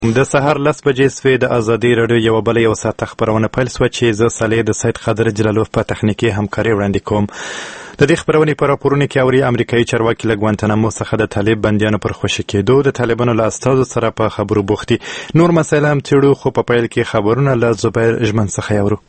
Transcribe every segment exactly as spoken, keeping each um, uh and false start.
د سهار لس بجې سوې د ازادي راډیو یوه بله یو ساعته خپرونه پیل سوه چې زه صالح د سید قادر جلالوف په تخنیکي همکارۍ وړاندې کوم. د دې خپرونې په راپورونو کې اوري امریکایي چارواکي له ګوانتانامو څخه د طالب بندیانو پر خوشي کېدو، د طالبانو له استازو سره په خبرو بوختي. نور مسایل هم څېړو، خو په پیل کې خبرونه له زبیر ژمن څخه اورو.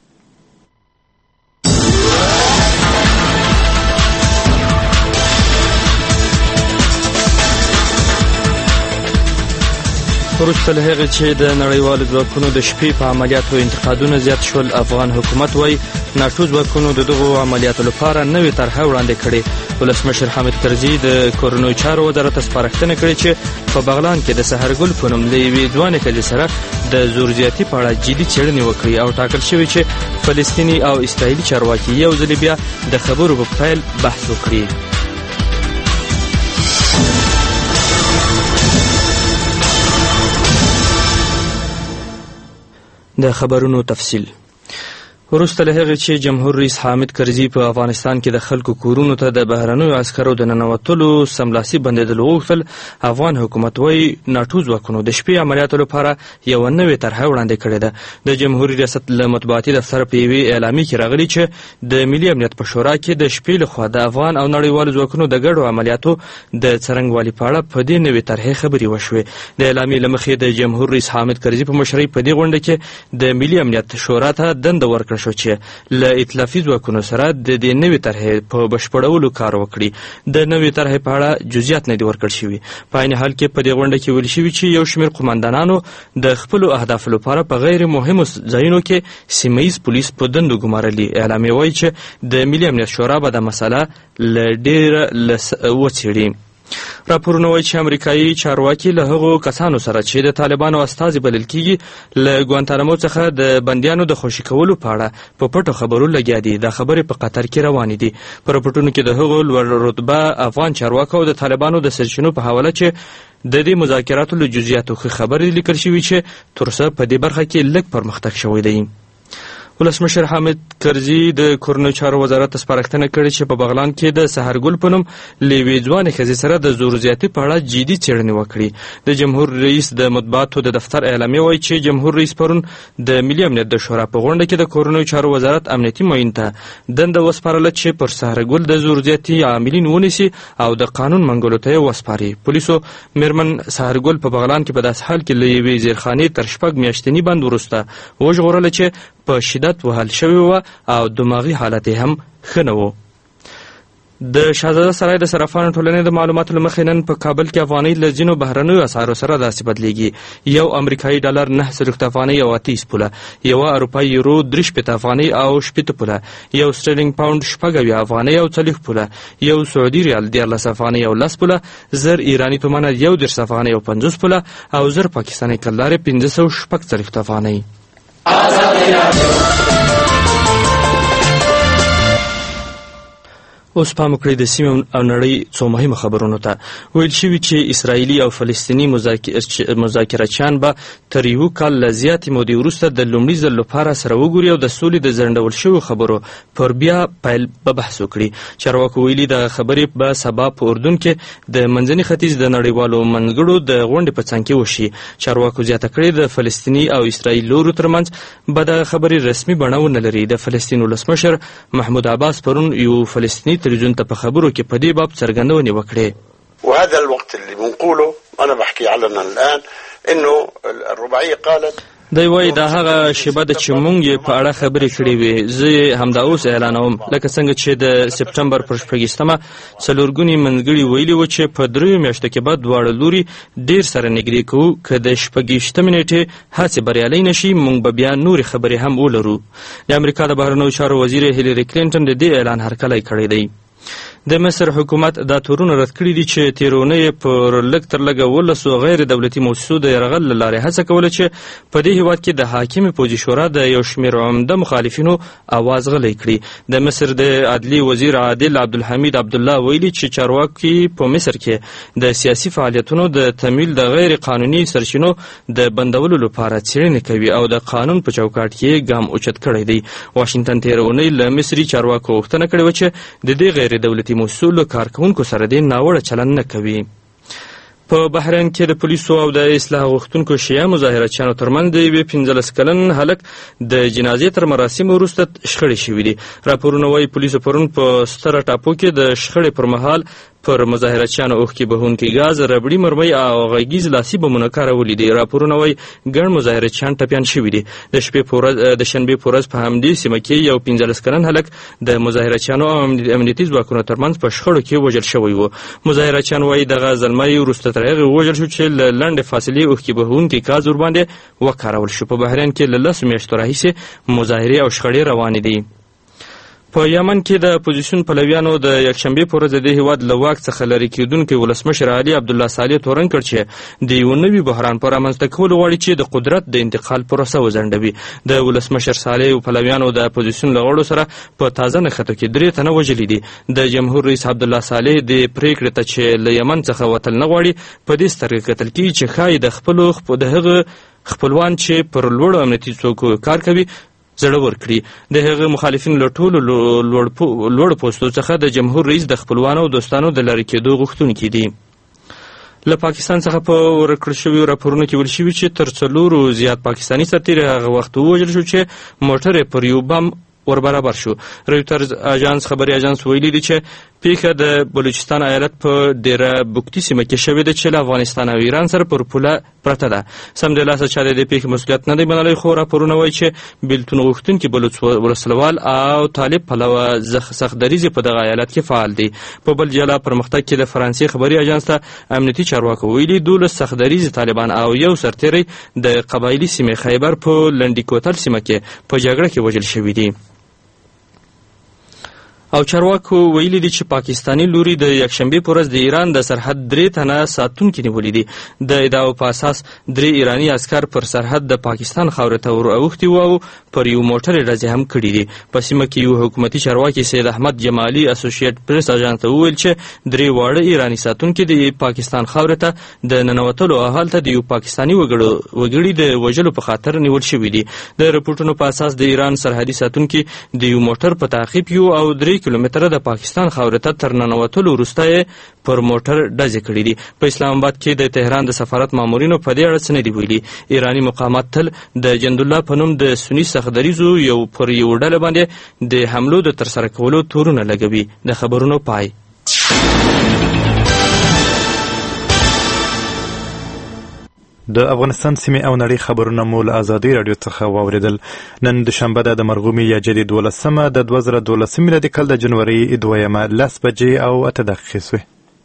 وروسته له هغې چې د نړیوالو ځواکونو د شپې په عملیاتو انتقادونه زیات شول، افغان حکومت وایي ناټو ځواکونو د دغو عملیاتو لپاره نوې طرحه وړاندې کړې. ولسمشر حامد کرزي د کورنیو چارو وزارت ته سپارښتنه کړې چې په بغلان کې د سحرګل په نوم له یوې ځوانې ښځې سره د زور زیاتي په اړه جدي څېړنې وکړي او ټاکل شوي چې فلسطیني او اسرائیلي چارواکي یو ځلې بیا د خبرو په پیل بحث وکړي. د خبرونو تفصیل. وروسته له هغې چې جمهور رئیس حامد کرزي په افغانستان کې د خلکو کورونو ته د بهرنیو عسکرو د ننوتلو سملاسي بندېدل وغوښتل، افغان حکومت وایي ناټو ځواکونو د شپې عملیاتو لپاره یوه نوې طرحه وړاندې کړې ده. د جمهوري ریاست له مطبوعاتي دفتر په یوې اعلامیې کې راغلي چې د ملي امنیت په شورا کې د شپې لخوا د افغان او نړیوالو ځواکونو د ګډو عملیاتو د څرنګوالي په اړه په دې نوې طرحې خبرې وشوې. د اعلامیې له مخې د جمهور رئیس حامد کرزي په مشرۍ په دې غونډه کې د ملي امنیت شورا ته دنده ورکړه شو چې له ائتلافي ځواکونو سره د دې نوې طرحې په بشپړولو کار وکړي. د نوې طرحې په اړه جزئیات نه دي ورکړل شوي. په عین حال کې په دې غونډه کې ویل شوي چې یو شمېر قومندانانو د خپلو اهدافو لپاره په غیر مهمو ځایونو کې سیمه ییز پولیس په دندو ګمارلي. اعلامیه وایي چې د ملي امنیت شورا به دا مسله له ډېره وڅېړي. راپورونه وایي چې امریکایي چارواکي له هغو کسانو سره چې د طالبانو استازي بلل کېږي له ګوانتانامو څخه د بندیانو د خوشي کولو په اړه په پټو خبرو لګیا دي. دا خبرې په قطر کې روانې دي. په راپورټونو کې د هغو لوړ رتبه افغان چارواکو او د طالبانو د سرچینو په حواله چې د دې مذاکراتو له جزئیاتو ښه خبرې لیکل شوي چې تر اوسه په دې برخه کې لږ پرمختګ شوی دی. ولسمشر حامد کرزي د کورنیو چارو وزارت ته سپارښتنه کړې چې په بغلان کې د سحرګل په نوم له یوې ځوانې ښځې سره د زور زیاتي په اړه جدي څېړنې وکړي. د جمهور رئیس د مطبوعاتو د دفتر اعلامیه وایي چې جمهور رئیس پرون د ملي امنیت د شورا په غونډه کې د کورنیو چارو وزارت امنیتي معین ته دنده وسپارله چې پر سحرګل د زور زیاتي عاملین ونیسي او د قانون منګولو ته یې وسپاري. پولیسو میرمن سحرګل په بغلان کې په داسې حال کې له یوې زیرخانې تر شپږ میاشتني بند وروسته وژغورله چې په شدت وهل شوی وه او دماغي حالت یې هم ښه نه و. د شهزاده سرای د صرافانو ټولنې د معلوماتو له مخې نن په کابل کې افغانۍ له ځینو بهرنیو اسعارو سره داسې بدلیږي. یو امریکایي ډالر نه څلوېښت افغانۍ او اتیس پوله، یوه اروپایي یورو درې شپېته افغانۍ او شپېته پوله، یو سټرلینګ پاونډ شپږ اویا افغانۍ او څلوېښت پوله، یو سعودي ریال دیارلس افغانۍ او لس پوله، زر ایراني تومنه یو دېرش افغانۍ او پنځوس پوله او زر پاکستاني کلدارې پنځه سوه شپږ څلوېښت افغانۍ. اوس پام وکړئ د سیمې او نړۍ څو مهمو خبرونو ته. ویل شوي چې اسرائیلي او فلسطیني مذاکرچیان به تر یو کال له زیاتې مودې وروسته د لومړي ځل لپاره سره وګوري او د سولې د ځنډول شویو خبرو پر بیا پیل به بحث وکړي. چارواکو ویلي د خبرې به سبا په اردن کې د منځني ختیځ د نړیوالو منګړو د غونډې په څنګ کې وشي. چارواکو زیاته کړې د فلسطیني او اسرائیل لورو ترمنځ به د خبرې رسمي بڼه ونه لري. د فلسطین ولسمشر محمود عباس پرون یو فلسطیني تلویزیون ته په خبرو کې په دې باب څرګندونې وکړې. وهذا الوقت اللي بنقوله انا بحكي علنا الان انه الرباعيه قالت دی وایي دا هغه شیبه ده چې موږ یې په اړه خبرې کړې وې. زه یې همدا اوس اعلانوم لکه څنګه چې د سپټمبر پر شپږیشتمه څلورګوني منځګړي ویلي وو چې په دریو میاشتو کې به دواړه لوري ډېر سره نږدې کوو. که د شپږیشتمې نېټې هڅې بریالۍ نه شي موږ به بیا نورې خبرې هم ولرو. د امریکا د بهرنیو چارو وزیر هیلري کلینټن د دې اعلان هرکلی کړی دی. د مصر حکومت دا تورونه رد کړي دي چې تېرونه یې پر لږ تر لږه ولسو غیر دولتي موسسو د یرغل له لارې هڅه کوله چې په دې هېواد کې د حاکمې پوځي شورا د یو شمېر عمده مخالفینو اواز غلی کړي. د مصر د عدلي وزیر عادل عبدالحمید عبدالله ویلي چې چارواکي په مصر کې د سیاسي فعالیتونو د تمویل د غیر قانوني سرچینو د بندولو لپاره څېړنې کوي او د قانون په چوکاټ کې ګام اوچت کړی دی. واشنګټن تېره اونۍ له مصري چارواکو غوښتنه کړې وه چې د دې غیر دولتي مسؤل کارکونکو سره دې ناوړه چلند نه کوي. په بحرین کې د پولیسو او د اصلاح غوښتونکو شیعه مظاهراتچیانو ترمنځ د یوې پنځلس کلن هلک د جنازې تر مراسمو وروسته شخړې شوي دي. راپورونه وایي پولیسو پرون په ستره ټاپو کې د شخړې پر مهال پر مظاهراتچیانو اوښکې بهونکي ګاز، ربړي مرمۍ او غږیز لاسي بمونه کارولي دي. راپورونه وایي ګڼ مظاهراتچیان ټپیان شوي دي. د شپې په ورځ د شنبې په ورځ په همدې سیمه کې یو پنځلس کلن هلک د مظاهراتچیانو او امنیتي ځواکونو ترمنځ په شخړو کې وژل شوی و. مظاهراتچیان وایي دغه زلمی وروسته تر هغې ووژل شو چې له لنډې فاصلې اوښکې بهونکي ګاز ورباندې وکارول شو. په بحرین کې له لسو میاشتو راهیسې مظاهرې او شخړې روانې دي. په یمن کې د اپوزیسیون پلویانو د یکشنبې په ورځ د دې هېواد له واک څخه لرې کېدونکي ولسمشر علي عبدالله صالح تورن کړ چې د یو نوي بحران په رامنځته کولو غواړي چې د قدرت د انتقال پروسه وځنډوي. د ولسمشر صالح پلویانو د اپوزیسیون له غړو سره په تازه نښتو کې درې تنه وژلي دي. د جمهور رئیس عبدالله صالح د پرېکړې ته چې له یمن څخه وتل نه غواړي په دې سترګه کتل کېږي چې ښایي د خپلو د هغه خپلوان چې پر لوړو امنیتي څوکو کار کوي زړه ورکړي. د هغه مخالفین له ټولو لوړ پوستو څخه د جمهور رئیس د خپلوانو او دوستانو د لرې کېدو غوښتونکي دي. له پاکستان څخه په ورکړل شویو راپورونو کې ویل شوي چې تر څلورو زیات پاکستاني سرتېري هغه وخت ووژل شو چې موټر یې پر یو بم ور برابر شو. رویټرز اژانس خبري اژانس ویلي دی چې پیښه د بلوچستان ایالت په ډیره بوکتي سیمه کې شوې ده چې له افغانستان او ایران سره پر پوله پرته ده. سمدلاسه چا د دې پیښې مسؤلیت نه دی منلی، خو راپورونه وایي چې بېلتون غوښتونکي بلوچ ولسوال او طالب پلوه سخت دریځې په دغه ایالت کې فعال دي. په بل جلا پرمختګ کې د فرانسې خبري اژانس ته امنیتي چارواکو ویلي دولس سخت دریځې طالبان او یو سرتېری د قبایلي سیمې خیبر په لنډي کوتل سیمه کې په جګړه کې وژل شوي دي. او چارواکو ویلي دي چې پاکستاني لوري د یکشنبې په ورځ د ایران د سرحد درې تنه ساتونکي نیولي دي. د ادعاو په اساس درې ایراني عسکر پر سرحد د پاکستان خاورې ته ور اوښتي وو او پر یو موټر یې ډزې هم کړي دي. په سیمه کې یو حکومتي چارواکي سید احمد جمالي اسوسییټ پریس اژانس ته وویل چې درې واړه ایراني ساتونکي د پاکستان خاورې ته د ننوتلو او هلته د یو پاکستاني وګړي د وژلو په خاطر نیول شوي دي. د رپورټونو په اساس د ایران سرحدي ساتونکي د یو موټر په تعقیب یو او درې کیلومتره د پاکستان خاورې ته تر ننوتلو وروسته یې پر موټر ډزې کړي دي. په اسلام آباد کې د تهران د سفارت مامورینو په دې اړه څه نه دي ویلي. ایراني مقامات تل د جندالله په نوم د سني سختدریځو یو پر یو ډله باندې د حملو د ترسره کولو تورونه لګوي. د خبرونو پای. د افغانستان سیمې او نړۍ خبرونه مو له ازادي راډیو څخه واوریدل. نن دوشنبه ده د مرغومي یا جدي دولسمه د دوه زره دولسم میلادي کال د جنوري دویمه لس بجې او اته دقیقې سوې.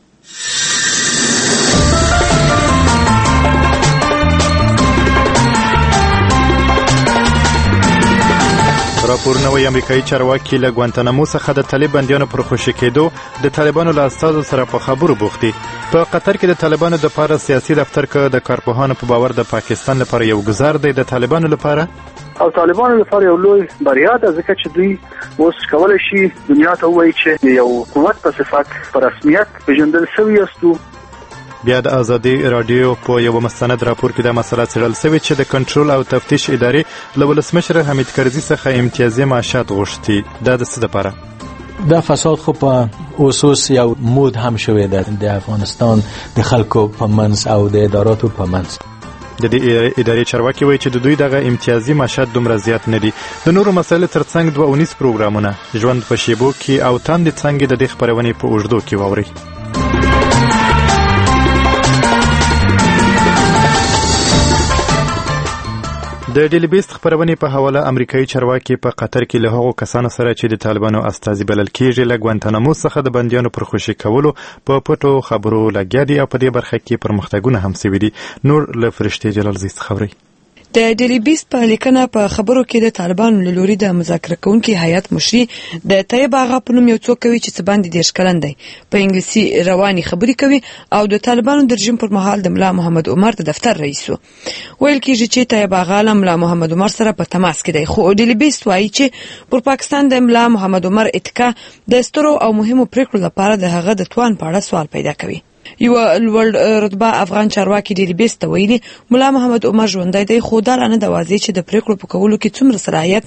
راپورونه وایي امریکایي چارواکي له ګوانتانامو څخه د طالب بندیانو پر خوشي کېدو د طالبانو له استازو سره په خبرو بوخت دي. په قطر کې د طالبانو دپاره سیاسي دفتر که د کارپوهانو په باور د پاکستان لپاره یو ګزار دی د طالبانو لپاره او طالبانو لپاره یو لوی بریا ده، ځکه چې دوی اوس کولی شي دنیا ته ووایي چې یو قوت په صفت په رسمیت پېژندل سوي یاستو. بیا د ازادي راډیو په یو مستند راپور کې دا مسله څېړل سوې چې د کنټرول او تفتیش ادارې له ولسمشر حمید کرزي څخه امتیازي معاشات غوښتي. دا د څه دپاره؟ دا فساد خو په اوسوس یو مود هم شوی ده د افغانستان د خلکو په منځ او د اداراتو په منځ. د دې ادارې چارواکي وایي چې د دوی دغه امتیازي معاشات دومره زیات نه دي. د نورو مسایلو ترڅنګ دوه اونیز پروګرامونه ژوند په شیبو کې او تاندې څانګې د دې خپرونې په اوږدو کې واورئ. د ډیلی بیست خبرونې په حواله امریکایي چارواکي په قطر کې له هغو کسانو سره چې د طالبانو استازي بلل کېږي له ګوانتانامو څخه د بندیانو پر خوشي کولو په پټو خبرو لګیا دي او په دې برخه کې پرمختګونه هم سوي دي. نور له فرشتې جلالزي څخه خبري. د ډیلی بیست په لیکنه په خبرو کې د طالبانو له لوري د مذاکره کوونکي هیئت مشري د طیب آغا په نوم یو څوک کوي چې څه باندې دېرش کلن دی، په انګلیسي رواني خبرې کوي او د طالبانو د رژیم پر مهال د ملا محمد عمر د دفتر رئیس و. ویل کېږي چې طیب آغا له ملا محمد عمر سره په تماس کې دی، خو ډیلی بیست وایي چې پر پاکستان د ملا محمد عمر اتکا د سترو او مهمو پریکړو لپاره د هغه د توان په اړه سوال پیدا کوي. یو لوړ رتبه افغان چارواکي ډیلی بیست ته ویلي ملا محمد عمر ژوندی دی، خو دا نه د واضح چې د پریکړو په کولو کې څومره صلاحیت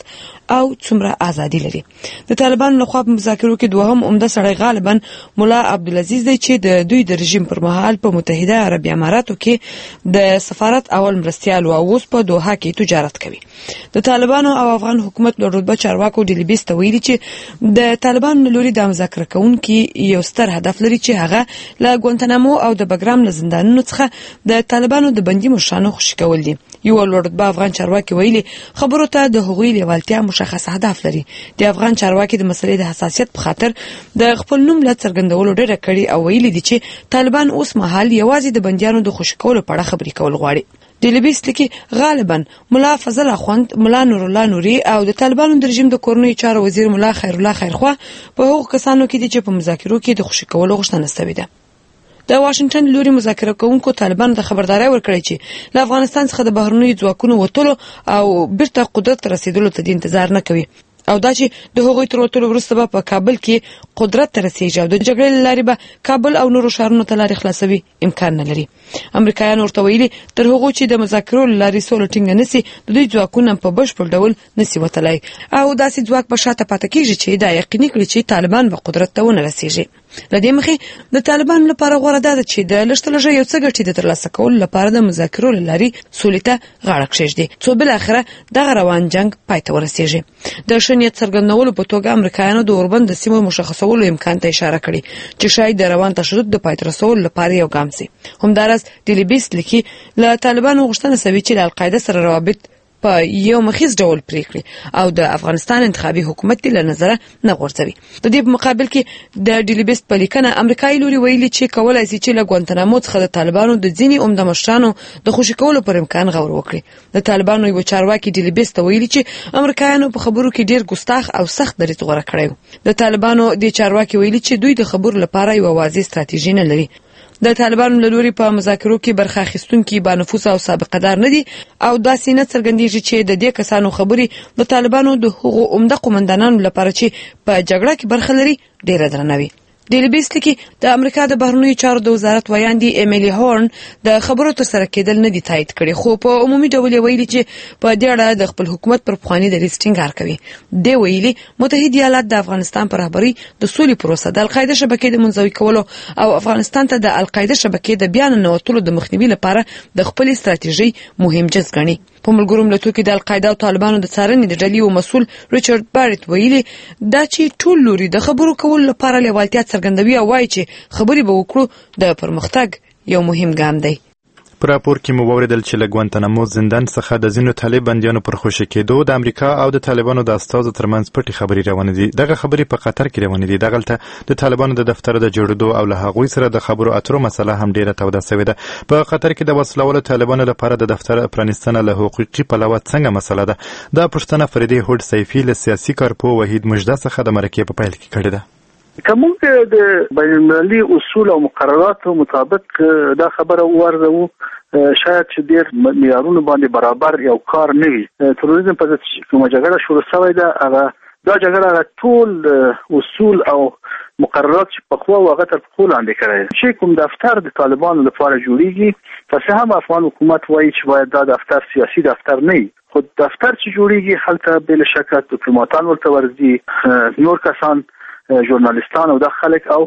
او څومره ازادي لري. د طالبانو لخوا په مذاکرو کې دوهم عمده سړی غالبا مولا عبدالعزیز دی چې د دوی د رژیم پر مهال په متحده عربي اماراتو کې د سفارت اول مرستیال او اوس په دوحه کې تجارت کوي. د طالبانو او افغان حکومت له رتبه چارواکو ډیلي بیست ویلي چې د طالبانو له لوري د مذاکره کوونکي یو ستر هدف لري چې هغه له ګوانتانامو او د بګرام له زندانونو څخه د طالبانو د بندي مشرانو خوشي کول دي. یو لوړ افغان چارواکي ویلي خبرو ته د هغوی لیوالتیا مشخص هدف لري. د افغان چارواکي د مسلې د حساسیت په خاطر د خپل نوم له څرګندولو ډېره کړي او ویلي دي چې طالبان اوس مهال یوازې د بندیانو د خوشي کولو په اړه خبرې کول غواړي. ډیلي بیست لیکي غالبا مولا فضل اخوند، مولا نور الله نوري او د طالبانو د رژیم د کورنۍ چارو وزیر مولا خیر الله خیرخوا په هغو کسانو کې دي چې په مذاکرو کې د خوشي کولو غوښتنه شوې ده. د واشنگټن لوري مذاکره کوونکو طالبانو ته خبرداري ورکړې چې له افغانستان څخه د بهرنیو ځواکونو وټولو او بیرته قدرت رسیدلو ته انتظار نه کوي او دا چې د هغوی تر وټولو وروسته به په کابل کې قدرت ته رسیږي او د جګړې له لارې به کابل او نورو ښارونو ته لارې خلاصوي امکان نه لري. امریکایان ورته ویلي تر هغو چې د مذاکرو له لارې سوله ټینګه نسي د دوی ځواکونه په بشپړ ډول نسي وتلی او داسې ځواک به شاته پاتې کېږي چې دا یقیني کړي چې طالبان به قدرت ته ونه رسیږي. له دې مخې د طالبانو لپاره غوره ده چې د لږ تر لږه یو څه ګټې د ترلاسه کولو لپاره د مذاکرو له لارې سولې ته غاړه کښېږدي څو بالاخره دغه روان جنګ پای ته ورسیږي. د ښه نیت څرګندولو په توګه امریکایانو د اوربند د سیمو مشخصولو امکان ته اشاره کړې چې شاید د روان تشدد د پای ته رسولو لپاره یو ګام سي. همداراز ډیلي بیست لیکي له طالبانو غوښتنه شوې چې له القاعده سره روابط په یو مخیز ډول پرې کړي او د افغانستان انتخابي حکومت له نظره نه غورځوي. د دې په مقابل کې د ډیلي بیست په لیکنه امریکایي لوري ویلي چې کولای شي چې له ګوانتانامو څخه د طالبانو د ځینې عمده مشرانو د خوشي کولو پر امکان غور وکړي. د طالبانو یو چارواکي ډیلي بیست ویلي چې امریکایانو په خبرو کې ډیر ګستاخ او سخت دریځ غوره کړی. د طالبانو د چارواکي ویلي چې دوی د خبرو لپاره یو واضح ستراتیژي نه لري. د طالبانو له لوري په مذاکرو کې برخه اخیستونکي با نفوذ او سابقه دار نه دي او داسې نه څرګندېږي چې د دې کسانو خبرې د طالبانو د هغو عمده قومندانانو لپاره چې په جګړه کې برخه لري ډېره درنه وي. ډیلي بیست لیکي د امریکا د بهرنیو چارو د وزارت ویاندې ایمیلی هورن د خبرو ترسره کېدل نه دي تایید کړي خو په عمومي ډول یې ویلي چې په دې اړه د خپل حکومت پر پخواني دریځ ټینګار کوي. دی ویلي متحده ایالات د افغانستان پر رهبرۍ د سولې پروسه د القاعده شبکې د منزوي کولو او افغانستان ته د القاعده شبکې د بیا ننوتلو د مخنیوي لپاره د خپلې ستراتیژۍ مهم جز ګڼي. په ملګرو ملتونو کې د القاعده او طالبانو د څارنې د ډلې یو مسؤل ریچارډ بارټ ویلي دا چې ټول لوري د خبرو کولو لپاره لیوالتیا څرګندوي او وایي چې خبرې به وکړو د پرمختګ یو مهم ګام دی. په راپور کې مو واوریدل چې له ګوانتانامو زندان څخه د ځینو طالب بندیانو پر خوشي کېدو د امریکا او د طالبانو د استازو ترمنځ پټې خبرې روانې دي. دغه خبرې په قطر کې روانې دي. دغلته د طالبانو د دفتر د جوړېدو او له هغوی سره د خبرو اترو مسله هم ډیره توده شوې ده. په قطر کې د وسلوالو طالبانو لپاره د دفتر پرانیستنه له حقوقي پلوه څنګه مسله ده؟ دا پوښتنه فریدې هوډ سیفي له سیاسي کارپو وحید مجده څخه د مرکې په پیل کې کړې ده. کوم د بین المللي اصول او مقرراتو مطابق دا خبره ورزو شاید چې ډیر معیارونو باندې برابر یو کار نه وي. تروریزم په کومه جګړه شروع شوې ده هغه دا جګړه ټول اصول او مقررات چې په خو هغه تر خپل لاندې کړی چې کوم دفتر د طالبانو لپاره جوړیږي پس هم افغان حکومت وایي چې باید دا دفتر سیاسي دفتر نه وي. خو دفتر چې جوړیږي هلته بل شک ډیپلوماټان ورته ورځي نور کسان ژورنالیستان او د خلک او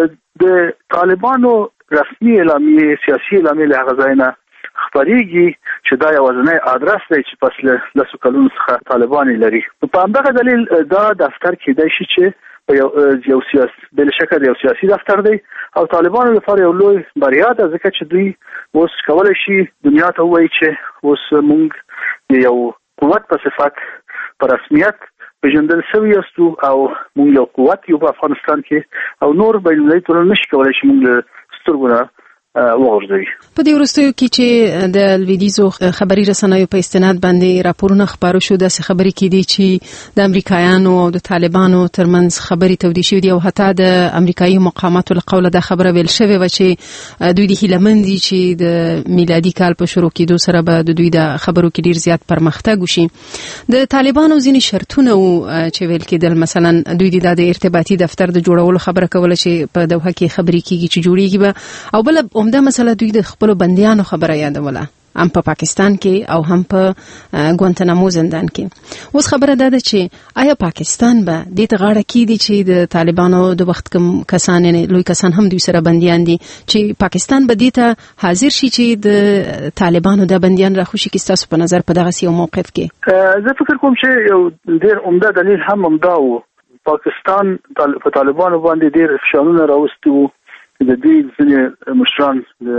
د طالبانو رسمي اعلامیه سیاسي اعلامیه له غزاینه خبريږي چې دا یو ځنې ادرس دی چې پس له سکلون څخه طالبان لري. په همدغه دلیل دا دفتر کې دی چې یو یو سیاسي بل شکل یو سیاسي دفتر دی او طالبانو لپاره یو لوی بریا ده ځکه چې دوی اوس کولای شي دنیا ته وایي چې اوس موږ یو قوت په صفت په رسمیت پیژندل شوی یاستو او موږ یو قوت یو په افغانستان کې او نور بین المللي ټولنه نشي کولای شي موږ سترګونه وغورځوي. په دې وروستیو کې چې د لویدیځو خبري رسنیو په استناد باندې راپورونه خبرو شو داسې خبرې کېدي چې د امریکایانو او د طالبانو ترمنځ خبرې تودې شوې دي او حتی د امریکایي مقاماتو له قوله دا خبره ویل شوې وه چې دوی د هیلهمند دي چې د میلادي کال په شروع کېدو سره به د دوی د خبرو کې ډیر زیات پرمختګ وشي. د طالبانو ځینې شرطونه چې ویل کېدل مثلا دوی د ارتباطي دفتر د جوړولو خبره کوله چې په دوحه کې خبرې کېږي چې جوړیږي به او بل عمده مسله دوی د خپل بنديانو خبره یادوله. هم په پاکستان کې او هم په ګوانتنامو زندان کې. اوس خبره ده چې آیا پاکستان به دې ته غاړه کیدي چې د طالبانو د وخت کوم کسان نه لوی کسان هم دوی سره بنديان دي چې پاکستان به دې ته حاضر شي چې د طالبانو د بنديان راخوشي کې تاسو په نظر په دغه یو موقف کې؟ زه فکر کوم چې یو ډېر عمده دلیل هم همدا و. پاکستان په طالبانو باندې ډېر فشارونه راوستي وو. د دې ځینې مشران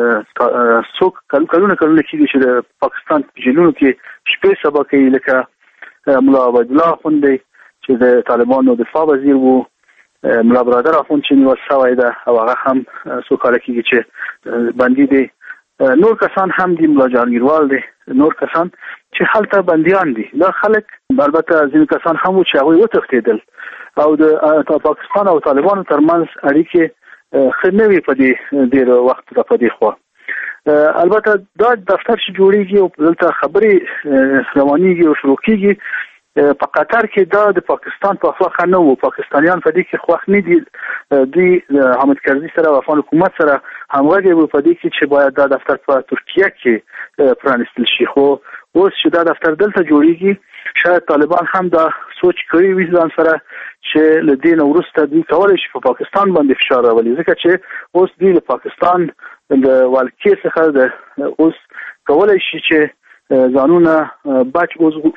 څوک کلونه کلونه کېږي چې د پاکستان په جیلونو کې شپې سبا کوي، لکه ملا عبیدالله اخوندی چې د طالبانو دفاع وزیر وو، ملا برادر اخوند چې نیول شوی ده او هغه هم څو کاله کېږي چې بندي دی. نور کسان هم دي، ملا جهانګیروال دی، نور کسان چې هلته بندیان دي. دا خلک البته ځینې کسان هم وو چې هغوی وتښتېدل او د پاکستان او طالبانو ترمنځ اړیکې ښه نه وي په دې ډېر وخت را په دې خوا. البته دا دفتر چې جوړیږي او دلته خبرې روانېږي او شروع کېږي، په قطر کې دا د پاکستان په خوښه نه وو. پاکستانیان په دې کې خوښ نه دي. دوی حامد کرزي سره او افغان حکومت سره همغږي وو په دې کې چې باید دا دفتر په ترکیه کې پرانستل شي. خو اوس چې دا دفتر دلته جوړیږي، شاید طالبان هم دا سوچ کړی وي ځان سره چې له دې نه وروسته دوی کولی شي په پاکستان باندې فشار راولي، ځکه چې اوس دوی له پاکستان د والکې څخه د اوس کولی شي چې ځانونه بچ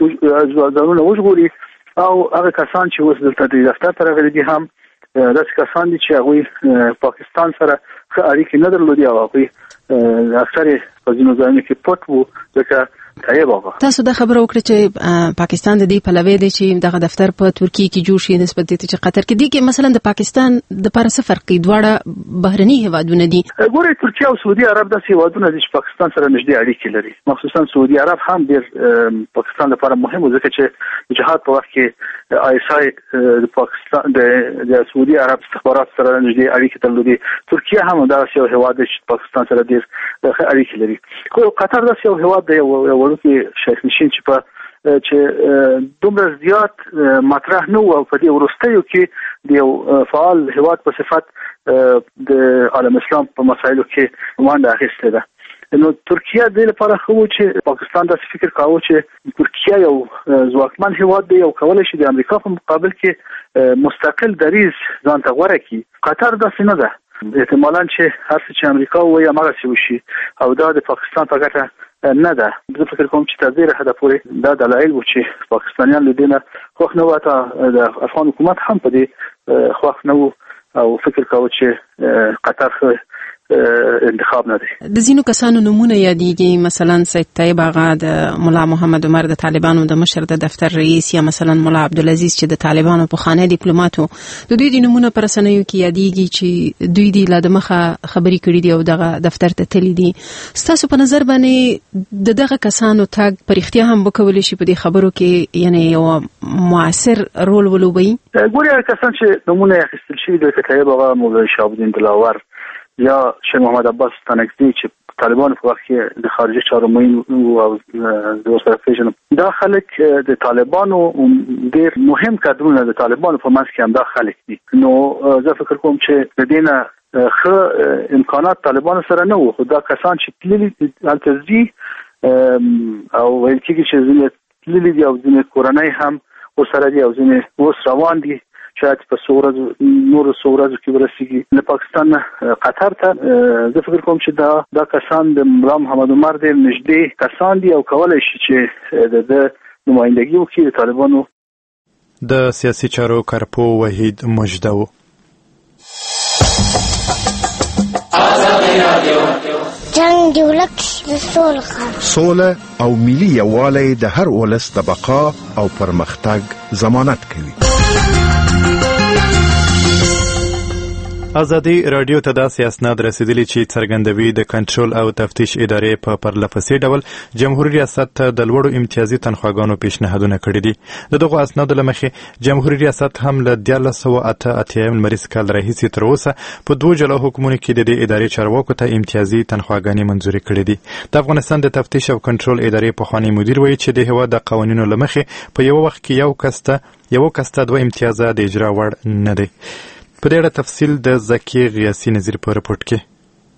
ځانونه وژغوري او هغه کسان چې اوس دلته د دفتر ته راغلي دي هم داسې کسان دي چې هغوی پاکستان سره ښه اړیکې نه درلودي او هغوی اکثر یې په ځینو ځایونو کې پټ وو. ځکه تاسو دا خبره وکړه چې پاکستان د دې پلوی دی چې دغه دفتر په ترکیه کې جوړ شي نسبت ته چې قطر کې دی، کې مثلا د پاکستان د لپاره څه فرق کوي؟ دواړه بهرني هیوادونه دي. ګوره ترکیه او سعودي عرب داسې هیوادونه دي چې پاکستان سره نږدې اړیکې لري. مخصوصا سعودي عرب هم ډېر پاکستان لپاره مهم و، ځکه چې جهاد په وخت کې آی اس آی د پاکستان د سعودي عرب استخبارات سره نږدې اړیکې درلودي. ترکیه هم داسې یو هیواد دی چې پاکستان سره ډېر ښه اړیکې لري. خو قطر داسې یو هیواد دی، یو وړوکی شیخ نشین چې په چې دومره زیات مطرح نه و او په دې وروستیو کې د یو فعال هیواد په صفت د عالم اسلام په مسایلو کې ونډه اخیستې ده. نو ترکیه دې لپاره خو چې پاکستان داسې فکر کاوه چې ترکیه یو ځواکمن هیواد دی او کولی شي د امریکا په مقابل کې مستقل دریځ ځان ته غوره کړي. قطر داسې نه ده. احتمالاً چې هر څه چې امریکا ووایي هماغسې وشي او دا د پاکستان په ګټه نه ده. زه فکر کوم چې تر ډېره حده پورې دا دلایل وو چې پاکستانیان له دې نه خوښ نه وو، حتی د افغان حکومت هم په دې خوښ نه وو او فکر کاوه چې قطر ښه انتخاب نه دی. د ځینو کسانو نمونه یادېږي، مثلا سید طیب آغا د ملا محمد عمر د طالبانو د مشر د دفتر رئیس، یا مثلا ملا عبدالعزیز چې د طالبانو پخوانی ډیپلوماټ و. د دوی د نمونه پر رسنیو کې یادېږي چې دوی د لا د مخه خبرې کړې دي او دغه دفتر ته تللي دي. ستاسو په نظر باندې د دغه کسانو تګ په رښتیا هم وکولی شي په دې خبرو کې یعنی یو موثر رول ولوبوي؟ ګورې هغه کسان چې نمونه یې اخیستل شوي دي، لکه طیب آغا، مولوي شهاب الدین دلاور یا شیخ محمد عباس ستانکزی چې طالبانو په وخت کې د خارجي چارو معین او د ورسره پیژنم، دا خلک د طالبانو ډېر مهم کادرونه د طالبانو په منځ کې هم دا خلک دي. نو زه فکر کوم چې د دې نه ښه امکانات طالبانو سره نه وو، خو دا کسان چې تللي هلته ځي او ویل کېږي چې ځینې تللي دي او ځینې کورنۍ هم ورسره دي او ځینې اوس روان دي، شاید په څو ورځو نورو څو ورځو کې ورسېږي له پاکستان نه قطر ته. زه فکر کوم چې دا دا کسان د ملا محمد عمر ډېر نږدې کسان دي او کولی شي چې د ده نمایندګي وکړي د طالبانو. د سیاسي چارو کارپو وحید مجده و. جنگ د ولس د سوله سوله او ملي یووالی د هر ولس د بقا او پرمختګ ضمانت کوي. ازادي رادیو ته داسې اسناد رسیدلي چې څرګندوي د کنټرول او تفتیش ادارې په پرلپسې ډول جمهوریت ریاست ته د لوړو امتیازي تنخواګانو پیشنهادونه کړي دي. د دغو اسنادو له مخې جمهوریت ریاست هم له دیارلس سوه اته اتیایم لمریز کال راهیسې تر اوسه په دوو جلا حکمونو کې د دې ادارې چارواکو ته امتیازي تنخواګانې منظوري کړي دي. د افغانستان د تفتیش او کنټرول ادارې پخوانی مدیر وایي چې د هېواد د قوانینو له مخې په یو وخت کې یو کس ته یو کس ته دوه امتیازه د اجرا وړ نه دی. په دې اړه تفصیل د زکی غیاثي نظیر په رپورټ کې.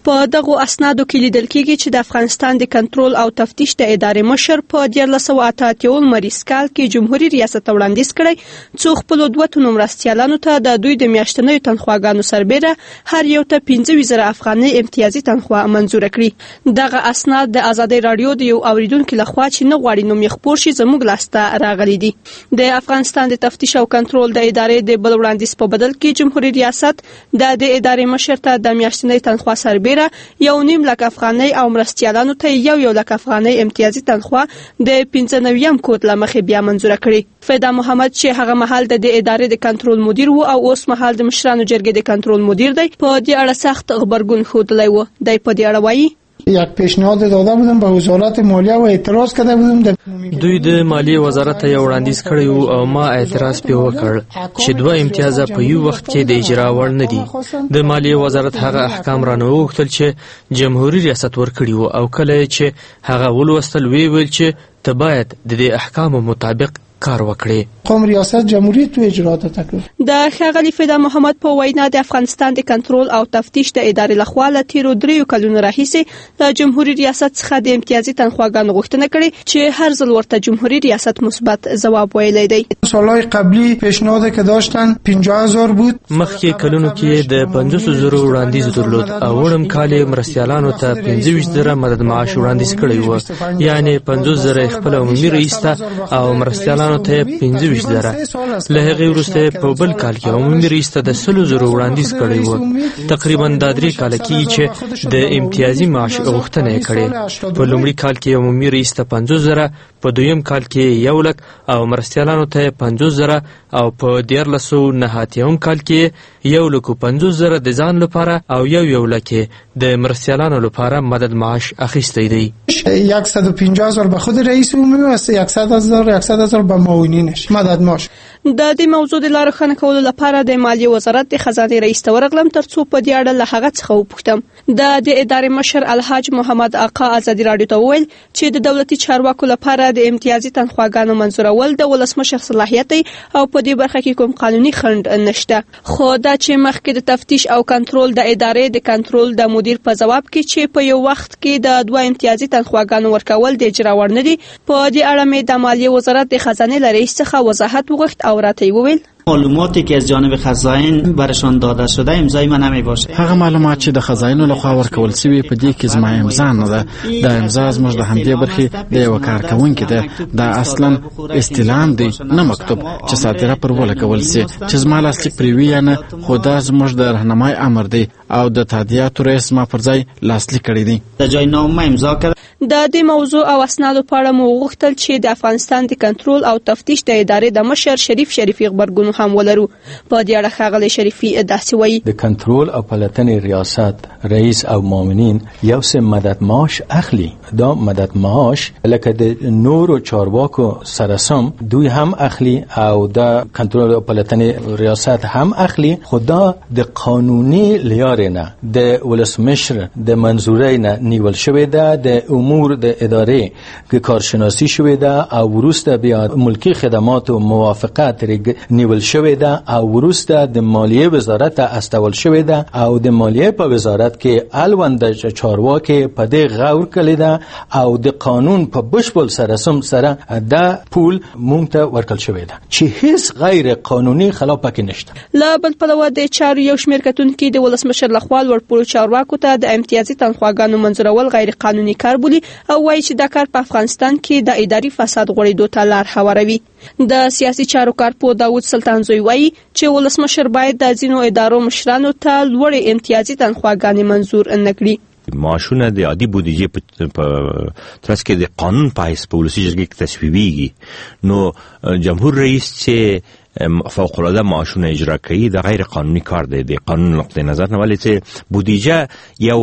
په دغه اسنادو کې لیدل کېږي چې د افغانستان د کنټرول او تفتیش د ادارې مشر په دیارلس سوه اته اتیا لمریز کال کې جمهوریت ریاست وړاندیز کړی څو خپلو دوه تنو مرستیالانو ته د دوی د میاشتنیو تنخواګانو سربیره هر یو ته پنځه ویشت زره افغانۍ امتیازي تنخوا منظوره کړي. دغه اسناد د ازادۍ راډیو د یو اوریدونکي لخوا چې نه غواړي نوم یې خپور شي زموږ لاسته راغلي دي. د افغانستان د تفتیش او کنټرول د ادارې د بل وړاندیز په بدل کې جمهوریت ریاست د دې ادارې مشر ته د میاشتنۍ تنخوا سربیره یو نیم لک افغانۍ او مرستیالانو ته یو یو لک افغانۍ امتیازي تنخوا د پنځه نویم کود له مخې بیا منظوره کړې. فدا محمد چې هغه مهال د دې ادارې د کنټرول مدیر و او اوس مهال د مشرانو جرګې د کنټرول مدیر دی په دې اړه سخت غبرګون ښودلی و. دی په دې اړه وایي یک پیشنهاد داده بودم به وزارت مالیه و اعتراض کرده بودم. دوی د مالیې وزارت ته یو وړاندیز کړی و او ما اعتراض پې وکړ چې دوه امتیازه په یو وخت کې د اجرا وړ نه دي. د مالیې وزارت هغه احکام رانه وغوښتل چې جمهوریت ریاست ورکړي و او کله چې هغه ولوستل وی ویل چې ته باید د دې احکامو مطابق کار وکړي. قوم ریاست جمهوریت تو اجرات تکلیف د ښاغلي فدا محمد په وینا د افغانستان د کنټرول او تفتیش د ادارې لخوا له تیرو دریو کلونو راهیسې له جمهوریت ریاست څخه د امتیازي تنخواګانو غوښتنه کړې چې هر ځل ورته جمهوریت ریاست مثبت ځواب ویلی دی. سالهای قبلی پیشنهاد که داشتن پنځه هزار بود. مخکې کلونو کې د پنځوس زرو وړاندیز درلود او وړم کال مرستیالانو ته پنځه ویشت زره مدد معاش وړاندیز کړی و، یعنی پنځوس زره خپل عمومي رئیس ته او مرستیالانو ته پنځه ویشت زره. له هغې وروسته په بل کال کې عمومي رئیس ته د سلو زرو وړاندیز کړی و. تقریبا دا درې کاله کېږي چې د امتیازي معاش غوښتنه یې کړې. په لومړي کال کې عمومي رئیس ته پنځوس زره، په دویم کال کې یو لک او مرستیالانو ته پنځوس زره او په دیارلسو نهه اتیاوم کال کې یو لک پنځوس زره د ځان لپاره او یو یو لک د مرستیالانو لپاره مدد معاش اخیستی دی. صد و پنجاه هزار به خود رئیس عمومی و صد هزار صد هزار به معاونینش مدد معاش. د دې موضوع د لارې خنه کولو لپاره د مالیې وزارت د خزانې رئیس ته ورغلم ترڅو په دې اړه له هغه څخه وپوښتم. د دې ادارې مشر الحاج محمد آقا ازادي راډیو ته وویل چې د دولتي چارواکو لپاره د امتیازي تنخواګانو منظورول د ولسمشر صلاحیت دی او په دې برخه کې کوم قانوني خنډ نشته. خو دا چې مخکې د تفتیش او کنټرول د ادارې د کنټرول د مدیر په ځواب کې چې په یو وخت کې د دوه امتیازي تنخواګانو ورکول د اجرا وړ نه دي، په دې اړه مې د مالیې وزارت د خزانې له رئیس څخه وضاحت وغوښت او راته یې وویل معلوماتی که از جانب خزائن برشان داده شده امضای من نمی باشه. هغه معلومات چې د خزائنو لخوا ورکول شوی په دې کې زما امضا نه ده. د امضا زموږ د همدې برخې د یو کارکونکي ده. دا اصلا استلام دی نه مکتوب چې صادره پر ولګول شي چې زما لاسلیک پرې وي یا نه، خو دا زموږ د راهنمای امر دی او د تادیاتو رئیس ما پر ځای لاسلیک کړی دی. د جای نامه امضا کړ. د دې موضوع او اسنادو په اړه مو غوښتل چې د افغانستان د کنټرول او تفتیش د ادارې د مشر شریف شریفي خبرګون هم ولرو. په دې اړه ښاغلی شریفي داسې وایي د کنټرول او پلټنې ریاست رئیس او معاونین یو څه مدد معاش اخلي. دا مدد معاش لکه د نورو چارواکو سره سم دوی هم اخلي او د کنټرول او پلټنې ریاست هم اخلي، خو دا د قانوني لارې نه د ولسمشر د منظورۍ نه نیول شوی ده. د امور د ادارې کې کارشناسي شوی ده او وروسته بیا ملکی خدمات او موافقت نیول شوی ده او وروسته د مالیې وزارت ته استول شوی ده او د مالیې په وزارت کې الوند چارواکي په دې غور کړی ده او د قانون په بشپړ سره سم سره د پول مونږ ته ورکړل شوی ده چې هیڅ غیر قانوني خلاف پکې نشته. لا بل پلوه د چارو یو شمېر کتونکي د ولسمشر لخوا لوړپوړو چارواکو ته د امتیازي تنخواګانو منظورول غیر قانوني کار بولي او وایي چې دا کار په افغانستان کې د اداري فساد غوړېدو ته لار هواروي. د سیاسي چارو کارپو داود سلطان زوی وایي چې ولسمشر باید د ځینو ادارو مشرانو ته لوړې امتیازي تنخواګانې منظور نه کړي. معاشونه د عادي بودیجې په ترڅ کې د قانون په حیث په ولسي جرګې کې تصویبیږي، نو جمهور رئیس چې فوق العاده معاشونه اجرا کوي د غیر قانوني کار دی د قانون نقطه نظر نه، ولې چې بودیجه یو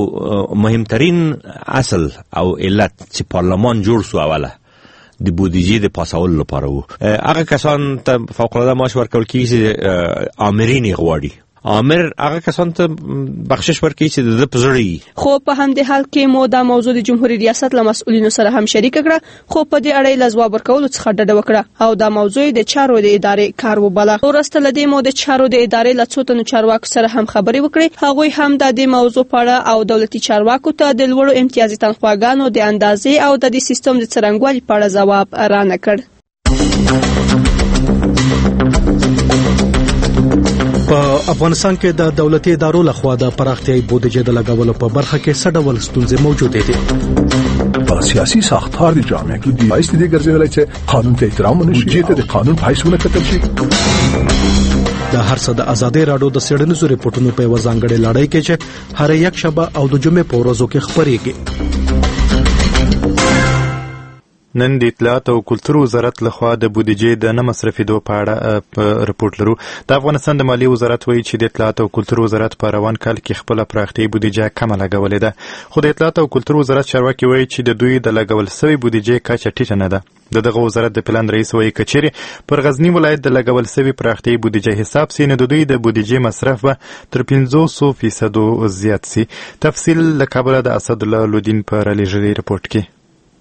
مهمترین اصل او علت چې پارلمان جوړ سو اوله د بودیجې د پاسولو لپاره وو. هغه کسان ته فوق العاده معاش ورکول کیږي چې آمرین غواړي عامر هغه کسان ته بخشش ورکړي چې د پزړی. خو په همدې حال کې مو د موضوع د جمهوریت ریاست له مسؤلینو سره هم شریک کړه، خو په دې اړه له ځواب ورکولو څخه ډډه وکړه او د موضوع د چارو د ادارې کار وباله. ورسته لدې مو د چارو د ادارې له څو تنو چارواکو سره هم خبرې وکړې. هغوی هم د دې موضوع په اړه او دولتي چارواکو ته د لوړو امتیازي تنخواګانو د اندازې او د دې سیستم د څرنګوالي په اړه ځواب رانه کړ. په افغانستان کې د دولتي ادارو لخوا د پراختیايي بودیجې د لګولو په برخه کې څه ډول ستونزې موجودې دي؟ په سیاسي ساختار د جامعه کې د ایست دي ګرځولای چې قانون ته احترام ونشي، چې د قانون په حیث ونکتل شي. د هر څه د ازادي راډیو د سیډنیزو ریپورتونو په وزانګړې لړۍ کې چې هر یک شنبه او د جمعې په ورځو کې خبرېږي. نن د اطلاعات او کلتور وزارت لخوا د بودیجې د نه مصرفېدو په اړه رپورټ لرو. د افغانستان د مالیې وزارت وایي چې د اطلاعات او کلتور وزارت په روان کال کې خپله پراختیايي بودیجه کمه لګولې ده، خو د اطلاعات او کلتور وزارت چارواکي وایي چې د دوی د لګول سوې بودیجې کچه ټیټه نه ده. د دغه وزارت د پلان رئیس وایي که چیرې پر غزني ولایت د لګول سوې پراختیايي بودیجه حساب سي، نو د دوی د بودیجې مصرف به تر پنځوسو فیصدو زیات سي. تفصیل له کابله د اسدالله لودین په رالیږلي رپورټ کې.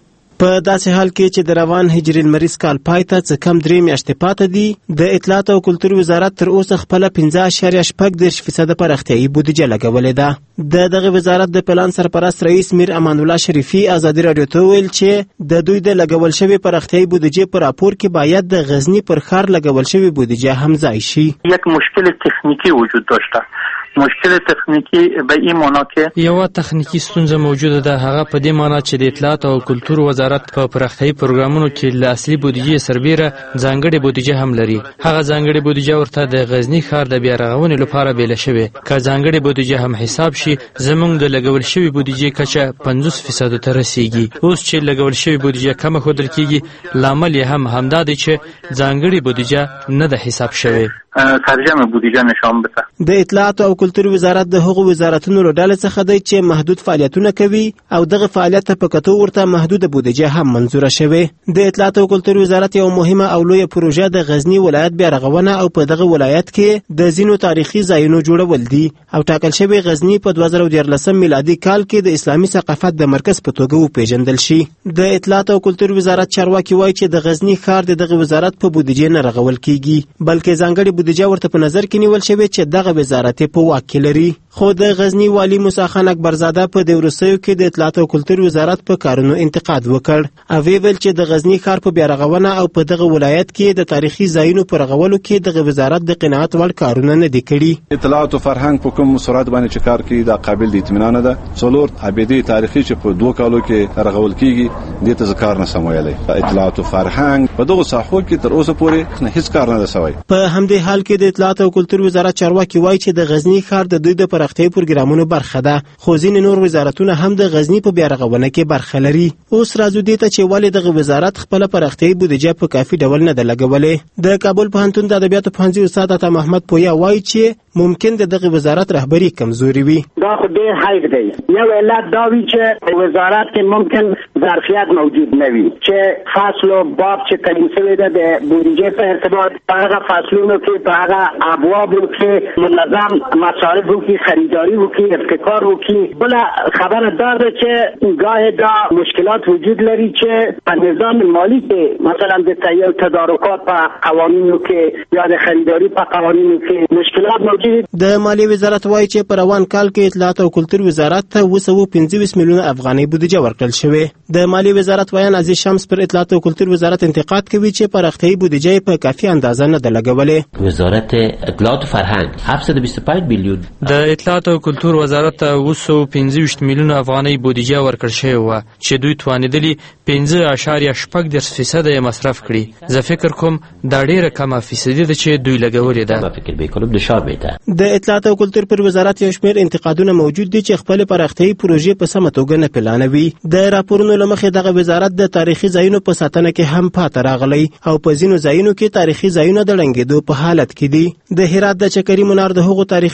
په داسې حال کې چې د روان هجري لمریز کال پای ته څه کم درې میاشتې پاته دي، د اطلاعات او کلتور وزارت تر اوسه خپله پنځه اعشاریه شپږ دېرش فیصده پراختیايي بودیجه لګولې ده. د دغه وزارت د پلان سرپرست رئیس میر امان الله شریفي ازادي راډیو ته ویل چې د دوی د لګول شوې پراختیايي بودیجې په راپور کې باید د غزني پر ښار لګول شوې بودیجه هم ځای شي. یک مشکل تکنیکی وجود داشته. مشکل تخنیکی به این معنا کې یو تخنیکی ستونزه موجوده ده، هغه په دې معنی چې د اطلاعات او کلتور وزارت په پراختیايي پروګرامونو کې له اصلي بودیجې سربیره ځانګړې بودیجه هم لري. هغه ځانګړې بودیجه ورته د غزنی ښار د بیا رغونې لپاره بیل شوې. که ځانګړې بودیجه هم حساب شي، زموږ د لګول شوې بودیجې کچه پنځوس فیصد ته رسیږي. اوس چې لګول شوې بودیجه کمه ښودل کیږي، لامل یې هم همدا دی چې ځانګړې بودیجه نه ده حساب شوې. ترجمه بودیجه نشان بده. د اطلاعات او کلتور وزارت د هغو وزارتونو له ډلې څخه دی چې محدود فعالیتونه کوي او دغه فعالیت ته په کتو ورته محدود بودیجه هم منظوره شوې. د اطلاعات او کلتور وزارت یو مهمه او لویه پروژه د غزنی ولایت بیا رغونه او په دغه ولایت کې د ځینو تاریخي ځایونو جوړول دي او ټاکل شوی غزنی په دوه زره دیارلسم میلادي کال کې د اسلامي ثقافت د مرکز په توګه وپیژندل شي. د اطلاعات او کلتور وزارت چارواکي وایي چې د غزنی ښار د دغه وزارت په بودیجه نه رغول کیږي، بلکې ځانګړي بودیجه ورته په نظر کې نیول شوی چې دغه وزارت په واک کې لري. خو د غزنی والی موسی خان اکبرزاده په دې وروستیو کې د اطلاعات او کلتور وزارت په کارونو انتقاد وکړ او ویل چې د غزنی ښار په بیا رغونه او په دغه ولایت کې د تاریخي ځایونو په رغولو کې دغه وزارت د قناعت وړ کارونه نه دي کړي. اطلاعات او فرهنګ په کوم سرعت باندې چې کار کوي دا قابل د اطمینان ده. څلور ابدي تاریخي چې په دوه کالو کې رغول کیږي د ته ذکر نه سمویلې. اطلاعات او فرهنګ په دغه ساحو کې تر اوسه پورې نه هیڅ کار نه ده شوی. په همدې حال کې د اطلاعات او کلتور وزارت چارواکي وایي چې د غزنی ښار د دوی د پراختیايي پروګرامونو برخه ده، خو ځینې نور وزارتونه هم د غزنی په بیا رغونه کې برخه لري. اوس راځو دې ته چې ولې دغه وزارت خپل پراختیايي بودیجه په کافي ډول نه ده لګولې. د کابل پوهنتون د ادبیاتو پوهنځي استاد عطا محمد پویا وایي چې ممکن د دغه وزارت رهبری کمزوري وي. دا خو ډېر حیف دی. یو علت دا وي چې وزارت کې ممکن ظرفیت موجود نه وي چې فصل او باب چې تعیین شوی ده د بودیجې په ارتباط په هغه فصلونو کې په هغه ابوابو کې منظم مصارف وکړي، خریداري وکړي، ابتکار وکړي. بله خبره دا ده چې گاه دا مشکلات وجود لري چې په نظام مالی کې مثلا د تهیه تدارکات په قوانینو کې یا د خریداري په قوانینو کې مشکلات موجود. د مالیې وزارت وایي چې په روان کال کې اطلاعات او کلتور وزارت ته اوه سوه پنځه ویشت میلیونه افغانۍ بودیجه ورکړل شوې. د مالیې وزارت وایي عزیز شمس پر اطلاعات او کلتور وزارت انتقاد کوي چې پراختیايي بودیجه په کافي اندازه نه ده لګولې. وزارت اطلاعات او فرهنګ هفتصد و بیست و پنج میلیون د اطلاعات او کلتور وزارت ته اوه سوه پنځه ویشت میلیونه افغانۍ بودیجه ورکړل شوې وه چې دوی توانېدلي پنځه اعشاریه شپږ دېرش فیصده یې مصرف کړي. زه فکر کوم دا ډېره کمه فیصدي ده چې دوی لګولې ده. فکر میکنم دشار بهتر. د اطلاعات او کلتور پر وزارت یو شمېر انتقادونه موجود دي چې خپل پراختیايي پروژې په سمه توګه نه پلانوي. د راپورونو له مخې دغه وزارت د تاریخي ځایونو په ساتنه کې هم پاتې راغلی او په ځینو ځایونو کې تاریخي ځایونه د ړنګېدو په حالت کې دي. د هرات د چکري منار د هغو تاریخي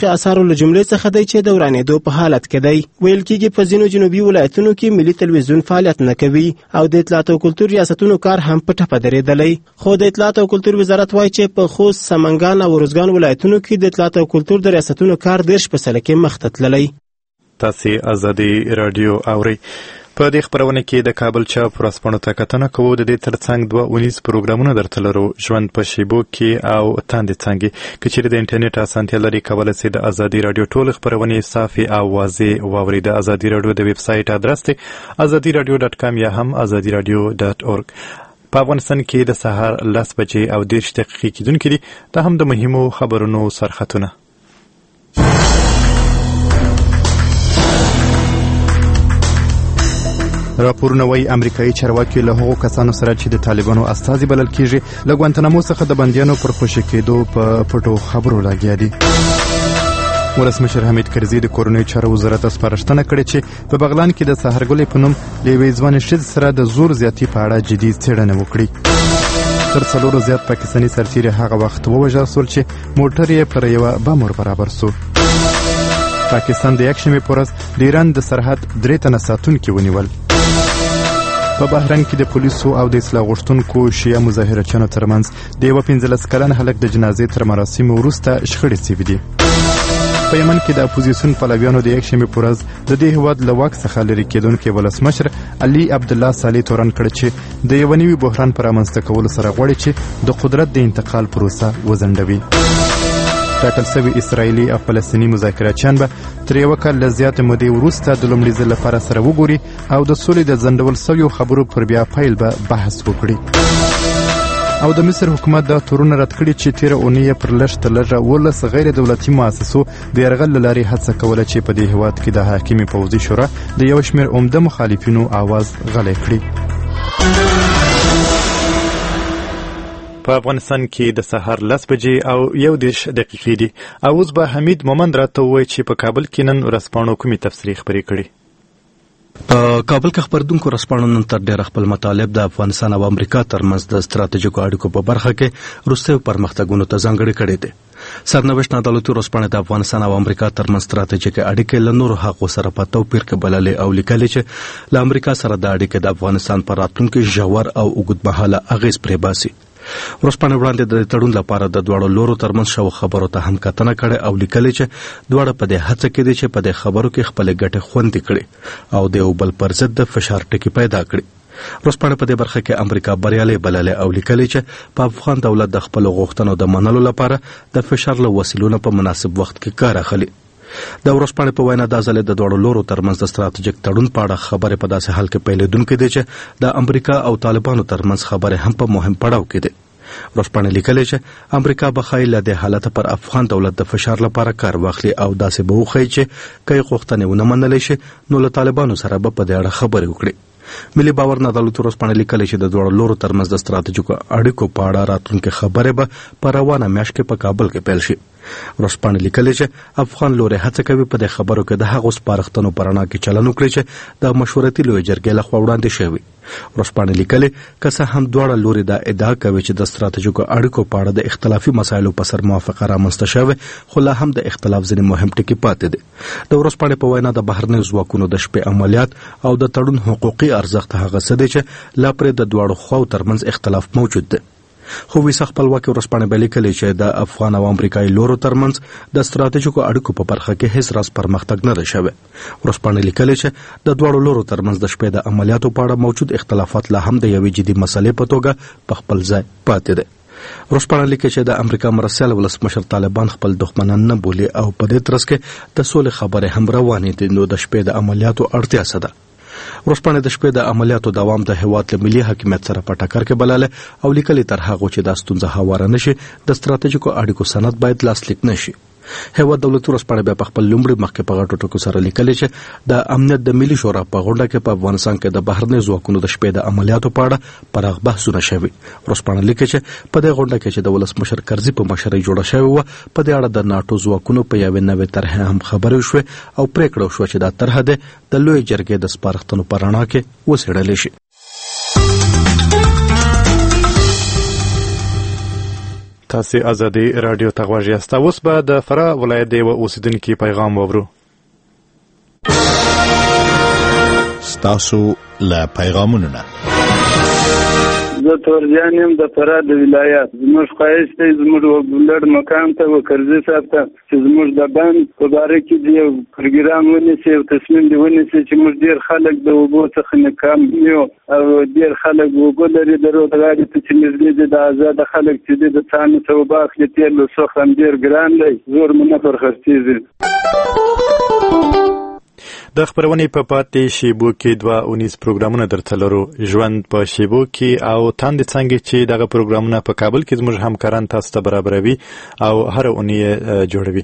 آثارو له جملې څخه دی چې د ورانېدو په حالت کې دی. ویل کېږي په ځینو جنوبي ولایتونو کې ملي تلویزیون فعالیت نه کوي او د اطلاعات او کلتور ریاستونو کار هم په ټپه درېدلی. خو د اطلاعات او کلتور وزارت وایي چې په خوست، سمنګان او ارزګان ولایتونو کې د اطلاعات او کلتور د ریاستونو کار دېرش په سله کې مخ ته تللی. تاسې ازادي راډیو اورئ. په دې خپرونه کې د کابل چاپ ورځپاڼو ته کتنه کوو. د دې ترڅنګ دوه اونیز پروګرامونه درته لرو، ژوند په شیبو کې او تاندې څانګې. که چیرې د انټرنیټ اسانتیا لري کولی سئ د ازادي راډیو ټولې خپرونې صافي او واضح واورئ. د ازادي راډیو د ویب سایټ ادرس دی ازادي راډیو ډاټ کام یا هم ازادي راډیو ډاټ اورګ. په افغانستان کې د سهار لس بجې او دېرش دقیقې کېدونکې دي. دا هم د مهمو خبرونو سرخطونه. راپورونه وايي امریکایي چارواکي له هغو کسانو سره چې د طالبانو استازي بلل کېږي له ګوانتنامو څخه د بندیانو پر خوشي کېدو په پټو خبرو لګیا دي. ولسمشر حمید کرزي د کورنیو چارو وزارت سپارښتنه کړې چې په بغلان کې د سحرګلې په نوم له یوې ځوانې ښځې سره د زور زیاتي په اړه جدي څېړنه وکړي. تر څلورو زیات پاکستاني سرتیري هغه وخت ووژل شول چې موټر یې پر یوه بم ور برابر سو. پاکستان د یکشنبې په ورځ د ایران د سرحد درې تنه ساتونکي ونیول. په بحرین کې د پولیسو او د اصلاح غوښتونکو شیعه مظاهرچیانو ترمنځ د یوه پنځلس کلن هلک د جنازې تر مراسمو وروسته شخړې سوي دي. په یمن کې د اپوزیسیون پلویانو د یکشنبې په ورځ د دې هېواد له واک څخه لرې کېدونکی ولسمشر علي عبدالله صالح تورن کړ چې د یوه نوي بحران په رامنځته کولو سره غواړي چې د قدرت د انتقال پروسه وځنډوي. ټاکل شوي اسرائیلي او فلسطیني مذاکراتچیان به تر یوه کال له زیاتې مودې وروسته د لومړي ځل لپاره سره وګوري او د سولې د ځنډول شویو خبرو پر بیا پیل به بحث وکړي. او د مصر حکومت دا تورونه رد کړي چې تېره اونۍ پر لږ تر لږه اوولس غیر دولتي مؤسسو د یرغل له لارې هڅه کوله چې په دې هېواد کې د حاکمې پوځي شورا د یو شمېر عمده مخالفینو آواز غلی کړي. په افغانستان کې د سهار لس بجې او یو دېرش دقیقې دي. او اوس به حمید مومند راته ووایي چې په کابل کې نن ورځپاڼو کومې تفسیرې خپرې کړي. په کابل کې خبردونکو ورځپاڼو نن تر ډېره خپل مطالب د افغانستان او امریکا ترمنځ د ستراتیژیکو اړیکو په برخه کې وروستیو پرمختګونو ته ځانګړې کړې دي. سرنوشت عدالتي ورځپاڼې د افغانستان او امریکا ترمنځ ستراتیژیکې اړیکې له نورو هغو سره په توپیر کې بللې او لیکلې چې له امریکا سره د اړیکې د افغانستان پر راتلونکي ژور او اوږدمهاله اغېز پرې باسي. ورځپاڼې وړاندې د تړون لپاره د دواړو لورو ترمنځ شوو خبرو ته هم کتنه کړې او لیکلې چې دواړه په دې هڅه کې دي چې په دې خبرو کې خپلې ګټې خوندي کړي او د یو بل پر ضد د فشار ټکي پیدا کړي. ورځپاڼې په دې برخه کې امریکا بریالۍ بللې او لیکلې چې په افغان دولت د خپلو غوښتنو د منلو لپاره د فشار له وسیلو نه په مناسب وخت کې کار اخلي. د ورځپاڼې په وینا دا ځل د دواړو لورو ترمنځ د ستراتیژیک تړون په اړه خبرې په داسې حال کې پیلېدونکې دي چې د امریکا او طالبانو ترمنځ خبرې هم په مهم پړاو کې دي. ورځپاڼې لیکلې چې امریکا به ښایي له دې حالته پر افغان دولت د فشار لپاره کار واخلي او داسې به وښیي چې که یې غوښتنې ونه منلی شي نو له طالبانو سره به په دې اړه خبرې وکړي. ملي باور نه عدالت ورځپاڼې لیکلې چې د دواړو لورو ترمنځ د ستراتیژیکو اړیکو په اړه راتلونکې خبرې به په روانه میاشت کې په کابل کې پیل شي. ورځپاڼې لیکلې چې افغان لوري هڅه کوي په دې خبرو کې د هغو سپارښتنو په رڼا کې چلن وکړي چې د مشورتي لویې جرګې لخوا وړاندې شوي. ورځپاڼې لیکلې که څه هم دواړه لوري دا ادعا کوي چې د ستراتیژیکو اړیکو په اړه د اختلافي مسایلو په سر موافقه رامنځته شوې خو لا هم د اختلاف ځینې مهم ټکي پاتې دي. د ورځپاڼې په وینا د بهرنیو ځواکونو د شپې عملیات او د تړون حقوقي ارزښت هغه څه دی چې لا پرې د دواړو خواو ترمنځ اختلاف موجود دی. خو ویسه خپلواکي ورځپاڼې به لیکلې چې د افغان او امریکایي لورو ترمنځ د ستراتیژیکو اړیکو په برخه کې هیڅ راز پرمختګ نه دی شوی. ورځپاڼې لیکلې چې د دواړو لورو ترمنځ د شپې د عملیاتو په اړه موجود اختلافات لا هم د یوې جدي مسلې په توګه په خپل ځای پاتې دي. ورځپاڼه لیکي چې د امریکا مرستیال ولسمشر طالبان خپل دښمنان نه بولي او په دې ترڅ کې د سولې خبرې هم روانې دي نو د شپې د عملیاتو اړتیا څه ده. ورځپاڼه د شپې د عملیاتو دوام د هېواد له ملي حاکمیت سره په ټکر کې بلله او لیکلي تر هغو چې دا ستونزه هواره نشي د ستراتیژیکو اړیکو سند باید لاسلیک نشي. هېواد دولتي ورځپاڼه بیا په خپل لومړي مخکې په غټو ټکو سره لیکلي چې د امنیت د ملي شورا په غونډه کې په افغانستان کې د بهرنیو ځواکونو د شپې د عملیاتو په اړه پراخ بحثونه شوي. ورځپاڼه لیکي چې په دې غونډه کې چې د ولسمشر کرزي په مشرۍ جوړه شوې وه په دې اړه د ناټو ځواکونو په یوې نوې طرحې هم خبرې وشوې او پرېکړه وشوه چې دا طرحه د لویې جرګې د سپارښتنو په رڼا کې وڅېړلی شي. تاسو ازادي رادیو ته غواړئ یاست. اوس به د فراه ولایت د یو اوسیدونکي پیغام واورو. تاسو له پیغامونو نه زه تورجان یم د فراه د ولایت. زموږ خواهش دی زموږ لوړ مقام ته وکرزي صاحب ته چې زموږ د بند په باره کې د یو پروګرام ونیسي او تصمیم دی ونیسي چې موږ ډېر خلک د اوبو څخه ناکام یو او ډېر خلک اوبه لري د رود غاړې ته چې نږدې دي د ازاده خلک چې دي د څاڼو څخه اوبه اخلي تېل له څخه هم ډېر ګران دی زور مو نه پرخرڅېږي. د خبرونې په پاتې شیبو کې دوه اونیز پروګرامونه درته لرو. ژوند په شیبو کې او تاندې څنګه چې دغه پروګرامونه په کابل کې زموږ همکاران تاسو ته برابروي او هر اونۍ جوړوي.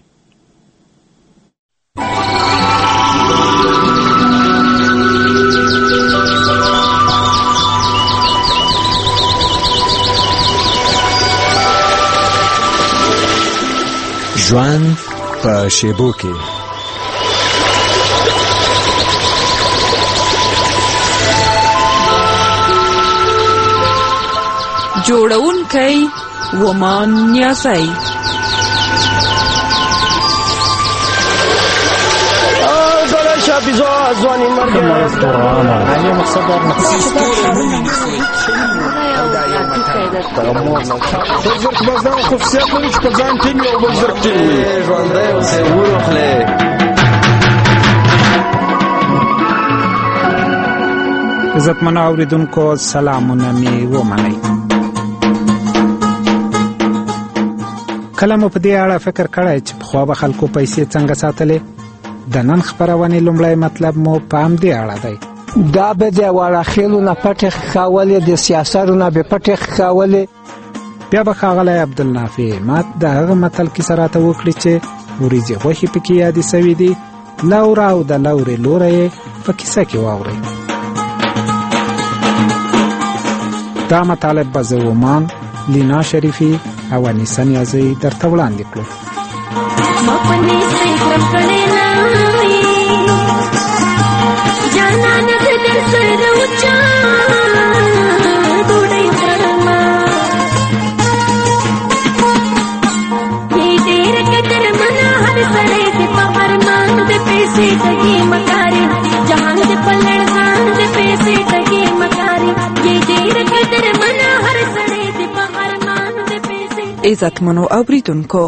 ژوند په شیبو کې جوړونکی ومان نیازی شاپیزو ځواني مرګ علی مقصد بزرګ بازار خصوصیت لري چې په ځان ټیم یو بزرګ ټیم وي. ژوندی اوسئ وروخلئ. عزتمنو اوریدونکو سلامونه مې ومنئ. کله مو په دې اړه فکر کړی چې پخوا به خلکو پیسې څنګه ساتلې؟ د نن خپرونې لومړی مطلب مو په همدې اړه دی. دا به د وړاخیلو نه پټې ښکاولې د سیاستو نه به پټې ښکاولې. بیا به ښاغلی عبدالنافع مات د هغه متل کیسه راته وکړي چې وریځې غوښې پکې یادې سوي دي. لوره او د لورې لوره یې په کیسه کې واورئ. دا مطالب به زه ومان، لینا شریفي او انیسه نیازی درته وړاندې کړو. عزتمنو اوریدونکو،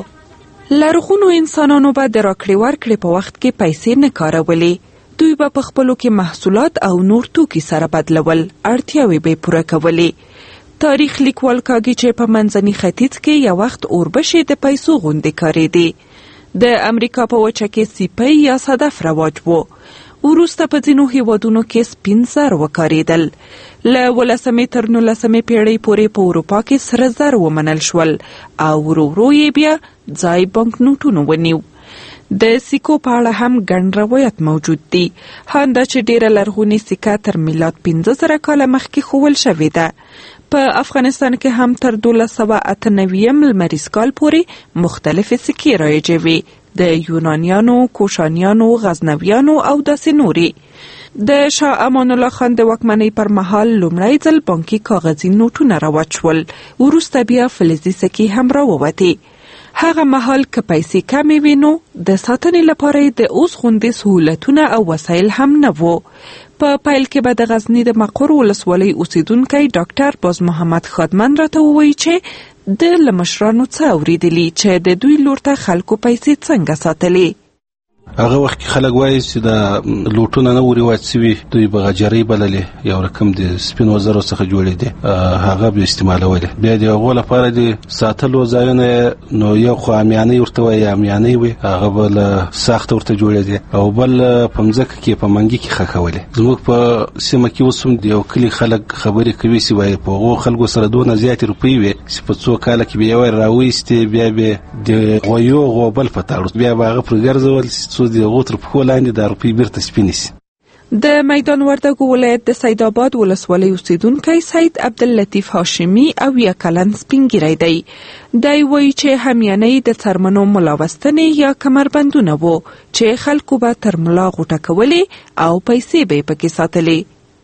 لرغونو انسانانو به د راکړې ورکړې په وخت کې پیسې نه کارولې. دوی به په خپلو کې محصولات او نور توکي سره بدلول، اړتیاوې به پوره کولې. تاریخ لیکوال کاږي چې په منځني ختیځ کې یو وخت اوربشې د پیسو غوندې کارېدې. د امریکا په وچه کې سیپۍ یا صدف رواج وو. وروسته په ځینو هیوادونو کې سپین زر وکارېدل. له ولسمې تر نولسمې پیړۍ پورې په اروپا کې سره زر ومنل شول او ورو ورو یې بیا ځای بانک نوټونو ونیو. د سکو په اړه هم ګڼ روایت موجود دي. هاندا چې ډیره لرغونې سکه تر میلاد پنځه زره کاله مخکې ښوول شوې ده. په افغانستان کې هم تر دولس سوه اته نویم لمریز کال پورې مختلفې سکې رایجې وې، د یونانیانو، کوشانیانو، غزنویانو او داسې نورې. د شاه امان الله خان د واکمنۍ پر مهال لومړی ځل بانکي کاغذي نوټونه رواج شول. وروسته بیا فلزي سکې هم راووتې. هغه مهال که پیسې کمې وي نو د ساتنې لپاره د اوس غوندې سهولتونه او وسایل هم نه وو. په پیل کې به د غزني د مقر ولسوالۍ اوسیدونکی ډاکټر باز محمد خادمن راته ووایي چې د له مشرانو څه اورېدلي چې د دوی لور ته خلکو پیسې څنګه ساتلې. هغه وخت کې خلک وایي چې د لوټونه نه ورواج سوي، دوی به غجرۍ بللې، یو رقم د سپینو زرو څخه جوړې دي، هغه به استعمالولې. بیا د هغو لپاره د ساتلو ځایونه نو یو خو امیانۍ ورته وایي، امیانۍ وي، هغه به له ساخته ورته جوړې دي، او بل په مځکه کې په منګي کې ښخولې. زموږ په سیمه کې اوس هم د یو کلي خلک خبرې کوي چې وایي په هغو خلکو سره دونه زیاتې روپۍ وې چې په څو کاله کې به یې راویستې، بیا به د غویو غوبل په تاړو، بیا به هغه پرې ګرځول څو د غوتر په ولاندې د روپۍ بیرته سپینې سي. د میدان وردګو ولایت د سید آباد ولسوالۍ اوسیدونکی سید عبداللطیف هاشمي او یا کلن سپینګیری دی. دی وایي چې همیانۍ د څرمنو ملاوستنې یا کمربندونه وو چې خلکو به تر ملا غوټه کولې او پیسې به یې پکې ساتلې.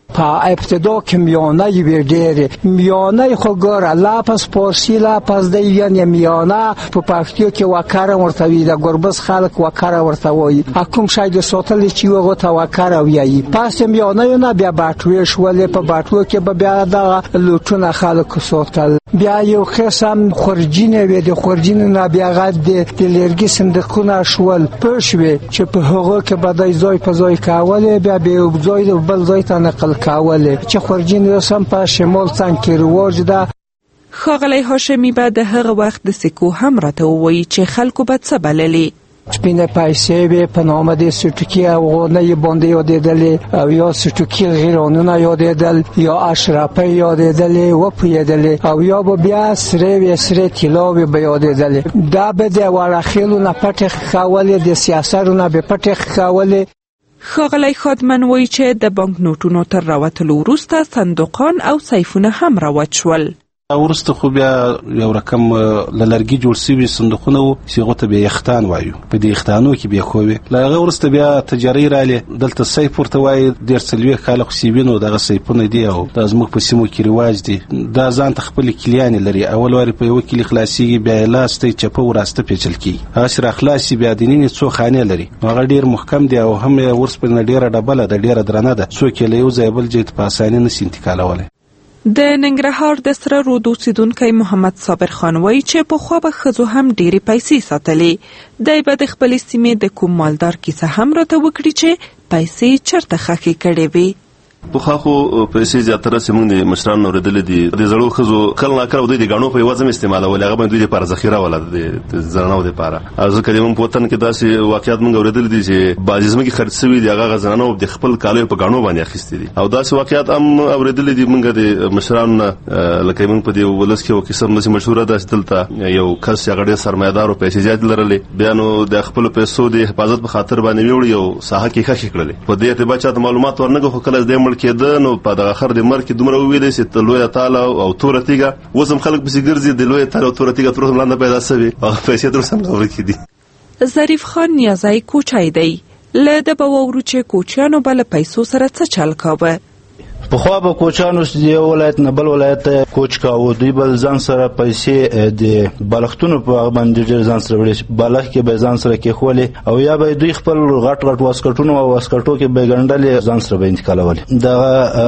په ابتدا کې میانه وی ډېرې میانه خو ګوره لاپس پارسی لاپس دی یعنی میانه په پښتو کې وکړه ورته وی د ګربز خلک وکړه ورته وایي کوم شای د سوتل چې وغه ته وکړه ویایي پس میانه نه بیا باټوي شولې په باټو کې به بیا د لوټونه خلک سوتل بیا یو قسم خورجینه وی د خورجین نه بیا غد د لرګي صندوقونه شول پښوي چې په هغه کې بدای زوی په زوی کاوله بیا به زوی بل زوی ته نقل کاوله چې خورجین رسم په شمال څنګه رواج ده. ښاغلی هاشمی به د هغه وخت د سکو هم راته ووایي چې خلکو به څه بللي سپینه پیسې به په نامه د سټوکی او غونې باندې یادېدل او یا سټوکی غیرانونه یادېدل یا اشرافه یادېدل و پیدل او یا بیا سره و سره تلاوی به یادېدل دا به د ورخیلو نه پټ خولې د سیاستونو به پټ خولې. ښاغلی خادمن وایي چې د بانک نوټونو تر راوتلو وروسته صندوقان او سیفونه هم راوت شول. ورسته خو بیا یو رقم لرګي جوړ شوي صندوقونه وو چې هغه ته بیا یختان وایو په دې یختانو کې بیا خوي لا هغه ورسته بیا تجاري رااله دلته سیف ورته وایي ډیر څلوي خلک سیبینو دغه سیفونه دی او د زموږ په سیمو کې رواج دی دا ځان ته خپل کلیان لري اول واری په یو کې خلاصي بیا لاسته چپه وراسته پیچل کی اسره خلاصي بیا دیني څو خانه لري هغه ډیر محکم دی او هم ورس په ډیره ډبله د ډیره درنه ده څو کې له یو ځای بل ځای په اسانه نه انتقالوله. د ننګرهار د سره رود اوسیدونکی محمد صابر خان وایي چې پخوا به ښځو هم ډېرې پیسې ساتلې دی به د خپلې سیمې د کوم مالدار کیسه هم راته وکړي چې پیسې چېرته ښخې کړې وې. پخوا خو پیسې زیاتره زموږ د مشرانو اورېدلې دي د زړو ښځو کله ناکله دوی د ګاڼو په یوازې استعمالول هغه باندې دوی لپاره ذخیره ولا د زنانو لپاره ځکه د موږ په وطن کې داسې واقعیت موږ اورېدلي دي چې بعضې ځمکې خرڅ شوي دي هغه زنانو د خپل کالیو په ګاڼو باندې اخیستي دي او داسې واقعیت هم اورېدلي دي موږ د مشرانو نه لکه موږ په دې ولس کې یو کیسه همداسې مشهوره ده چې دلته یو کس چې هغه ډېر سرمایه‌دار او پیسې زیات لرلې بیا نو د خپلو پیسو د حفاظت په خاطر باندې ویوړي یو ساحه کې ښخې کړلې په دې اعتبار چاته معلومات ورنه خو کله دې مړ کېده نو په د اخر د مرګ دومره ویلې چې لوی تعالی او تور تیګه وزم خلک به ګرځي د لوی تعالی او تور تیګه تر لاندې پیدا شوی او پیسې تر څنګه ورکې دي. ظریف خان نیازای کوچای دی له د بوورو چې کوچیانو بل پیسو سره څه چل کاوه. په خو به کوچانو یو ولایت نه بل ولایت کوچ کاوه دوی بل ځان سره پیسې د بالښتونو په باندې ډېر ځان سره وړي بالښت کې به ځان سره کې خولې او یا به دوی خپل غټ غټ واسکټونو او واسکټو کې به ګنډلې ځان سره به انتقالول د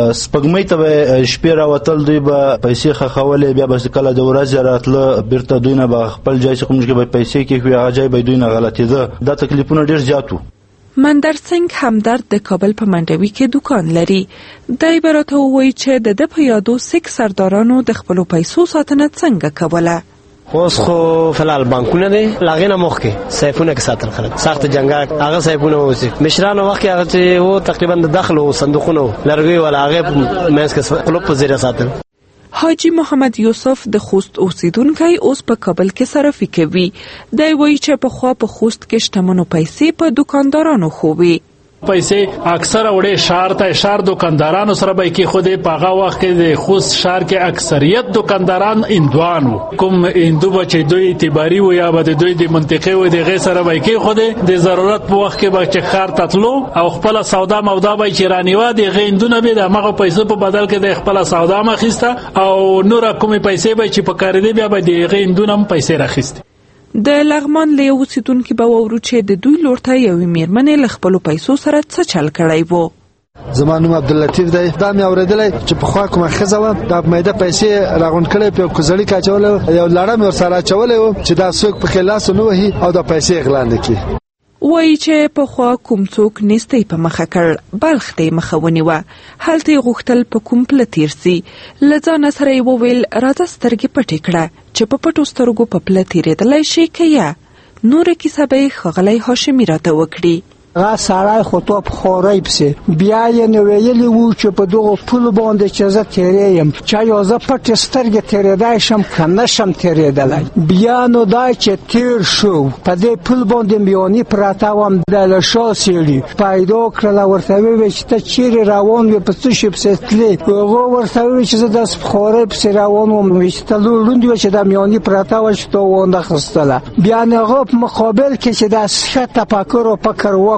سپګمې ته به شپې راوتل دوی به پیسې خخولې بیا به کله د ورځې راتله بیرته دوی نه به خپل ځای څخه موږ به پیسې کې هغه ځای به دوی نه غلطېده دا تکلیفونه ډېر زیات وو. مندر سنگ همدرد د کابل په منډوي کې دکان لري دی به راته ووایي چې د ده په یادو سیک سردارانو د خپلو پیسو ساتنه څنګه کوله. اوس خو فلال بانکونه دي لاغې نه مخکې سیفونه کې ساتل خلک سخت جنګا هغه سیفونه اوسي مشرانو وخت هغه چې وو تقریبا د داخلو صندوقونو لرګي ولا هغه مېز کې خپل په زیره ساتل. حاجی محمد یوسف د خوست اوسیدونکی اوس په کابل کې صرافي کوي دی وایي چې په خوا په خوست کې شتمنو پیسې په دکاندارانو خووي پیسې اکثر وړې شهر ته شهر دکاندارانو سره به کې خوده په هغه وخت کې د خوست شهر کې اکثریت دکانداران اندوانو کوم اندو بچي دوی اعتباري و یا به دوی د منطقه و د غیر سره به کې خوده د ضرورت په وخت کې به چې خار تطلو او خپل سودا مودا به چرانیوا د غیندونه به د هغه پیسو په بدل کې د خپل سودا مخسته او نور کومې پیسې به چې په کار دی بیا به د غیندونه پیسې راخسته. د لغمان له اوسیدونکو به وورو چې د دوی لورته یوې میرمنې له خپلو پیسو سره څه چل کړی وو. زما نوم عبداللطیف دی دا مې اورېدلی چې پخوا کومه ښځه وه دا میده پیسې راغونډ کړی په یو کوزړي کې اچولی یو لړم یې ورسره اچولی و چې دا څوک پکې لاس ونه وهي او دا پیسې یې غلا نه کړي. وایي چې پخوا کوم څوک نیستی په مخه کړ بلخ ته یې مخه ونیوه هلته یې غوښتل په کوم پله تیر سي له ځانه سره یې وویل راځه سترګې پټې کړه چې په پټو سترګو په پله تیرېدلی شي که یا نوره کیسه به یې ښاغلی هاشمي راته وکړي. هغه سړی خو تو په خورۍ پسې بیا یې نو ویلي وو چې په دغو پولو باندې چې زه تېرېیم چا یو زه پټې سترګې تېرېدی شم که نه شم تېرېدلی بیا نو دا چې تېر شو په دې پول باندې میاني پرته وم د له شا سیړي پیدا کړله ورته وویل چې ته چیرې روان وې په څه شي پسې تلې هغه ورته وویل چې زه داسې په خورۍ پسې روان وم چې ته ړوند وې چې دا میاني پرته وه چې تا وانه خیستله بیا نو هغه په مقابل کې چې داسې ښه تفکر او فکر وکړ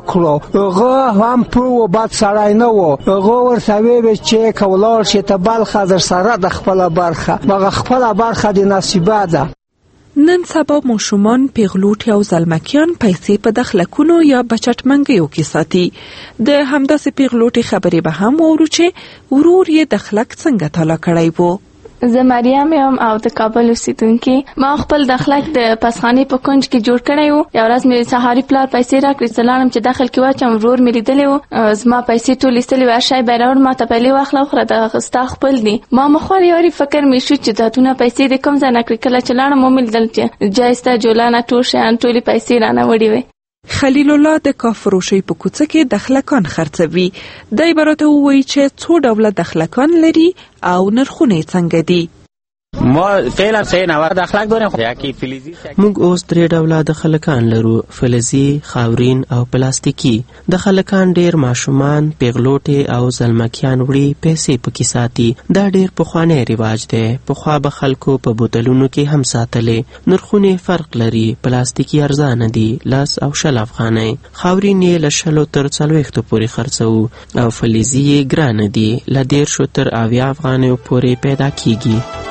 وکړو هغه هم په بد سړی نه و هغه ورته ویل چې کولار شي ته بلخه در سره د خپل برخه مغه خپل برخه د نصیبه ده. نن سبا ماشومان پیغلوټي او زلمکیان پیسې په دخلکونو یا بچت منګیو کې ساتي. د همداسې پیغلوټي خبرې به هم وورو چې ورور یې دخلک څنګه تالا کړی وو. زه مریم یم او د کابل اوسیدونکي. ما خپل دخلک د پسخانې په کنج کې جوړ کړی و. یو ورځ مې سهاري پلار پیسې راکړې زه لاړم چې داخل کې واچوم ورور مې لیدلی و زما پیسې ټول ایستلې وې شی به یې راوړ ما ته پیلې واخله وخوره دغه ستا خپل دي. ما مخوار یاري فکر مې شو چې دا تونه پیسې د کوم ځای نه کړې کله چې لاړم ومې لیدل چې جایسته جولانه ټول شیان ټولې پیسې رانه وړې وې. خلیل الله د کافروشي په کوڅه کې دخلکان خرڅوي. دی براته وایي چې څو ډوله دخلکان لري او نرخونه څنګه دي. ما فعلا سه نوار دخلک داریم یا کی فلزی موږ اوس درې ډوله دخلکان لرو فلزي خاورین او پلاستیکي. دخلکان ډیر ماشومان پیغلوټي او زلمکیان وړي پیسې پکې ساتي. دا ډیر پخوانی رواج دی. پخوا به خلکو په بوتلونو کې هم ساتلې. نرخونه فرق لري. پلاستیکي ارزانه دي لس او شل افغانۍ. خاورین یې له شلو تر څلوېښتو پورې خرڅوو او فلزي یې ګرانه دي له دیرشو تر اویا افغانیو پورې پیدا کیږي.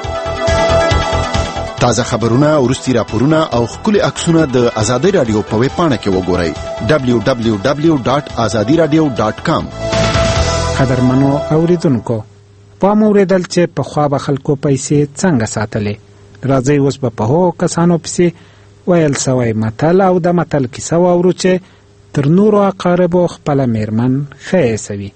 تازه خبرونه ورستي راپورونه او خولي عکسونه د آزادۍ رادیو په ویب پاڼه کې وګورئ دبلیو دبلیو دبلیو ډاټ آزادي رادیو ډاټ کام. قدرمنو اوریدونکو پام اوریدل چې په خوا به خلکو پیسې څنګه ساتلې. راځي اوس به په هغو کسانو پسې ویل سوی متل او د متل کیسه واورو چې تر نورو اقاربو خپله میرمن ښه ایسوي.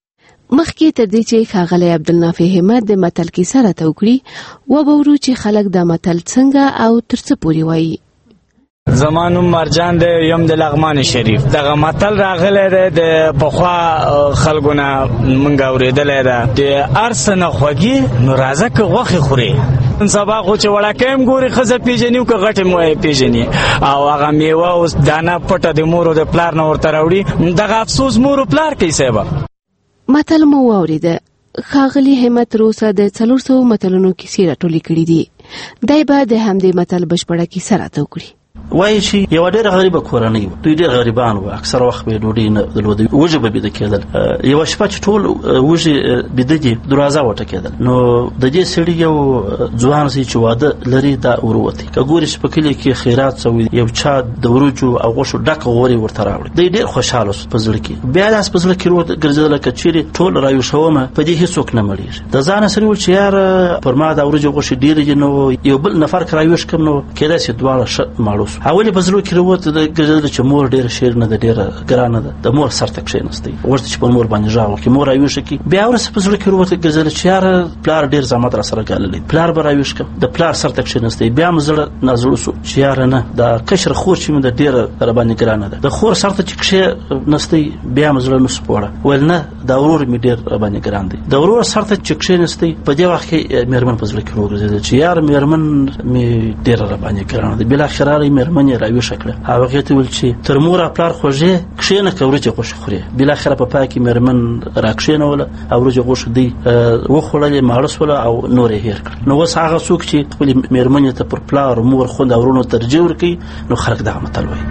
مخکې تر دې چې ښاغلی عبدالنافع همت د متل کیسه راته وکړي وبورو چې خلک دا متل څنګه او تر څه پورې وایي. زما نوم مرجان دی یم د لغمان شریف. دغه متل راغلی دی د پخوا خلکو نه موږ اورېدلی ده د هر څه نه خوږي نو راځه که غوښې خورې. نن سبا خو چې وړکۍ هم ګوري ښځه پېژني او که غټې مو یې پېژني او هغه میوه اوس دانه پټه د مور او د پلار نه ورته راوړي دغه افسوس مور او پلار کوي صاحبه. متل مو واورېده. ښاغلي همت روسه د څلور سوو متلونو کیسې راټولې کړي دي. دی به د همدې متل بشپړه کیسه راته وکړي. وایي چې یوه ډېره غریبه کورنۍ وه. دوی ډېر غریبان وو. اکثره وخت به یې ډوډۍ نه درلوده. وږي به بیده کېدل. یوه شپه چې ټول وږي بیده دي دروازه وټکېدل نو د دې سړي یو ځوان سي چې واده لري دا ورووتی. که ګوري چې په کلي کې خیرات سوی یو چا د وریجو او غوښو ډکه غورې ورته راوړي. دی ډېر خوشحاله شو په زړه کې. بیا داسې په زړه کې روغ ګرځېدله که چیرې ټول راویښومه په دې هېڅوک نه مړېږي. د ځانه سړي وویل چې یاره پر ما دا وریجو غوښې ډېرې دي نو یو بل نفر که راویښ کړم نو کېدای شي دواړه ښه ماړه شو. اول په زړه کې راووته د ګرځېدله چې مور ډېره شعر نه ده ډېره ګرانه ده. د مور سر ته کښېناستی غوښتل چې پر مور باندې غږ وکړي مور راویښه کړي. بیا وروسته په زړه کې راووته ګرځېدله چې یاره پلار ډېر زحمت را سره ګاللی پلار به راویښ کړم. د پلار سر ته کښېناستی. بیا مې زړه نازړه شو چې یاره نه دا کشره خور چې مې ده ډېره راباندې ګرانه ده. د خور سر ته چې کښېناستی بیا مې زړه نه سو پوړه ویل نه دا ورور مې ډېر راباندې ګران دی. د ورور سر ته چې کښېناستی په دې وخت کې مېرمن په زړه کې راوګرځېدله چې یاره مېرمن مې ډېره راباندې ګرانه ده. بالاخره راغی مېرمن یې راویښه کړه. هغې ته ویل چې تر مور او پلار خوږې کښېنه که وریجې غوښې خورې. بالاخره په پای کې مېرمن را کښېنوله او وریجې غوښې دوی وخوړلې ماړه سوله او نور یې هېر کړل. نو اوس هغه څوک چې خپلې مېرمنې ته پر پلار مور خوند او وروڼو ترجیح ورکوي نو خلک دغه متل وایي.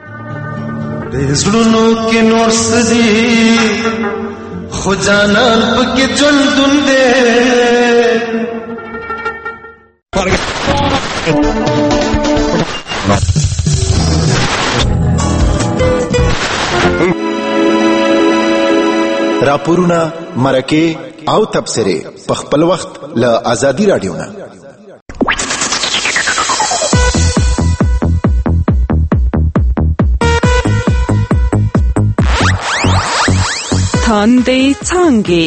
د زړونو کې نور څه دي خو جانان پکې ژوندون دی. راپورونه مرکه او تبصره په خپل وخت له آزادي رادیو نه. تاندې څانګې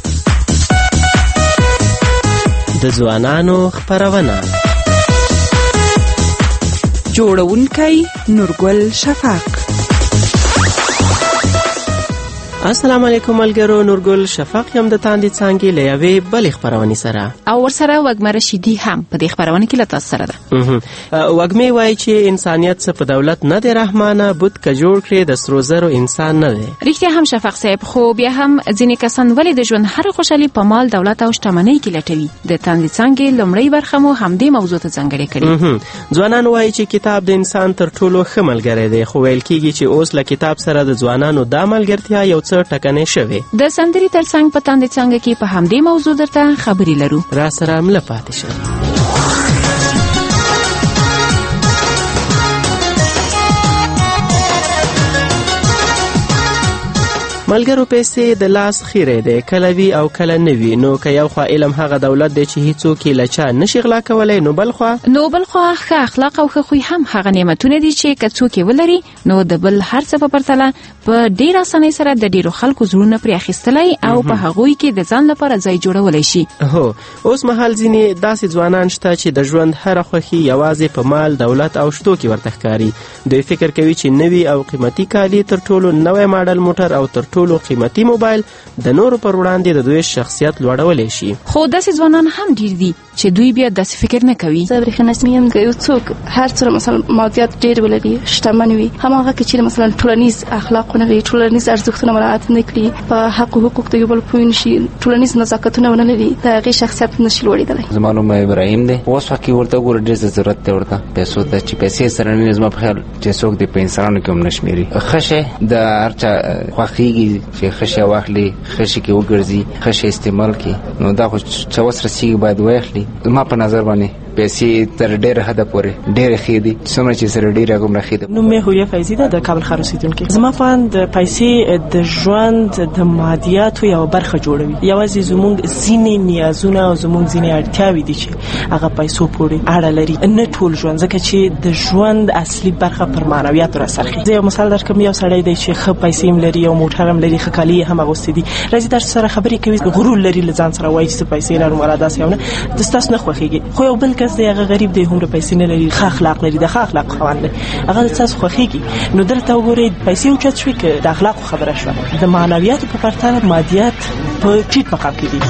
د ځوانانو خپرونه جوړونکی نورګل شفق. السلام علیکم ملګرو، نورګل شفق یم د تاندې څانګې له یوې بلې خپرونې سره او ورسره وږمه رشیدي هم په دې خپرونه کې له تاسو سره ده. وږمې وایي چې انسانیت څه په دولت نه دی رحمانه، بت که جوړ کړې د سرو زرو انسان نه دی. رښتیا هم شفق صاحب، خو بیا هم ځینې کسان ولې د ژوند هر خوشحالي په مال، دولت او شتمنۍ کې لټوي؟ د تاندې څانګې لومړی برخه مو همدې موضوع ته ځانګړې کړې. ځوانان وایي چې کتاب د انسان تر ټولو ښه ملګری دی، خو ویل کېږي چې اوس له کتاب سره د ځوانانو دا ملګرتیا یو څه ټکنۍ شوې. د سندرې ترڅنګ په تاندې څانګه کې په همدې موضوع درته خبرې لرو. را سره مله پاتې شه. ملګرو، پیسې د لاس خیره دی، کله وی او کله نه وي. نو که یو خوا علم هغه دولت دی چې هیڅوک یې له چا نشي غلا کولی، نو بل خوا نو بل خوا ښه اخلاق او ښه خوی هم هغه نعمتونه دي چې که څوک یې ولري نو د بل هر څه په پرتله په ډېر اسانۍ سره د ډېرو خلکو زړونه پرې اخیستلی او په هغوی کې د ځان لپاره ځای جوړولی شي. هو، اوس مهال ځینې داسې ځوانان شته چې د ژوند هره خوښي یوازې په مال، دولت او شتو کې ورته ښکاري. دوی فکر کوي چې نوي او قیمتي کالي، تر ټولو نوی ماډل موټر او تر ټولو قیمتي موبایل د نورو پر وړاندې د دوی شخصیت لوړولی شي. خو داسې ځوانان هم ډیر دي چې دوی بیا داسې فکر نه کوي. زه برېښنا نسمي یم که یو څوک هر څومره مثلا مادیات ډېر ولري، شتمن وي، هماغه که چیرې مثلا ټولنیز اخلاق ونه لري، ټولنیز ارزښتونه مراعات نه کړي، په حق او حقوق د یو بل پوه نه شي، ټولنیز نزاکتونه ونه لري، د هغې شخصیت نشي لوړېدلی. زما نوم ابراهیم دی. اوس وخت کې ورته ګوره ډېر ضرورت دی ورته پیسو ته، چې پیسې سره نه وي زما په خیال چې څوک دې په انسانانو کې هم نه شمېري. ښه شی د هر چا خوښېږي چې ښه شی واخلي، ښه شي کې وګرځي، ښه شی استعمال کړي. نو دا خو چې اوس رسېږي باید واخلي. زما په نظر باندې پیسې تر ډېره حده پورې ډېرې ښې دي، څومره چې سره ډېره هغومره ښې ده. نوم مې هویه فیضي ده، د کابل ښار اوسېدونکې. زما په اند پیسې د ژوند د مادیاتو یوه برخه جوړوي. یوازې زموږ ځینې نیازونه او زموږ ځینې اړتیاوې دي چې هغه پیسو پورې اړه لري، نه ټول ژوند، ځکه چې د ژوند اصلي برخه پر معنویاتو راڅرخي. زه یو مثال درکړم، یو سړی دی چې ښه پیسې هم لري، یو موټر هم لري، ښه کالي هم اغوستي دي، راځي تاسو سره خبرې کوي، غرور لري، له ځان سره وایي چې پیسې لرم ولا داسې یو نه، د ستاسو نه خوښېږي. خو یو بل کس دی، هغه غریب دی، هومره پیسې نه لري، ښه اخلاق لري، د ښه اخلاق خاوند دی، هغه د ستاسو خوښېږي. نو دلته وګورئ، پیسې اوچت شوې که د اخلاقو خبره شوه، د معنویاتو په پرتله مادیات په ټیټ مقام کې دي.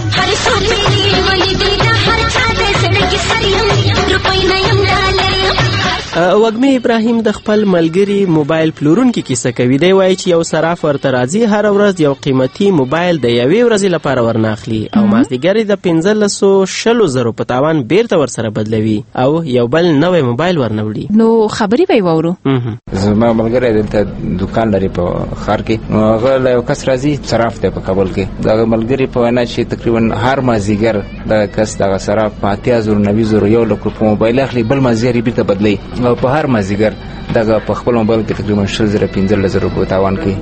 وږمې ابراهیم د خپل ملګري موبایل پلورونکي کیسه کوي. دی وایي چې یو صراف ورته راځي، هره ورځ یو قیمتي موبایل د یوې ورځې لپاره ورناخلي او مازدیګر د پنځلسو شلو زرو په تاوان بیرته ورسره بدلوي او یو بل نوی موبایل ورنوړي. نو خبرې به یې واورو. زما ملګری دلته دوکان لري په ښار کې، نو هغه له یو کس راځي، صراف دی په کابل کې. دغه ملګري په وینا چې تقریبا هر مازدیګر دغه کس دغه صراف په اتیا زرو نوي زرو یو لک روپۍ موبایل اخلي، بل مازدیګر یې بیرته بدلوي او په هر مازدیګر دغه په خپل موبایل کې تقریبا شل زره پنځلس زره روپۍ تاوان کوي.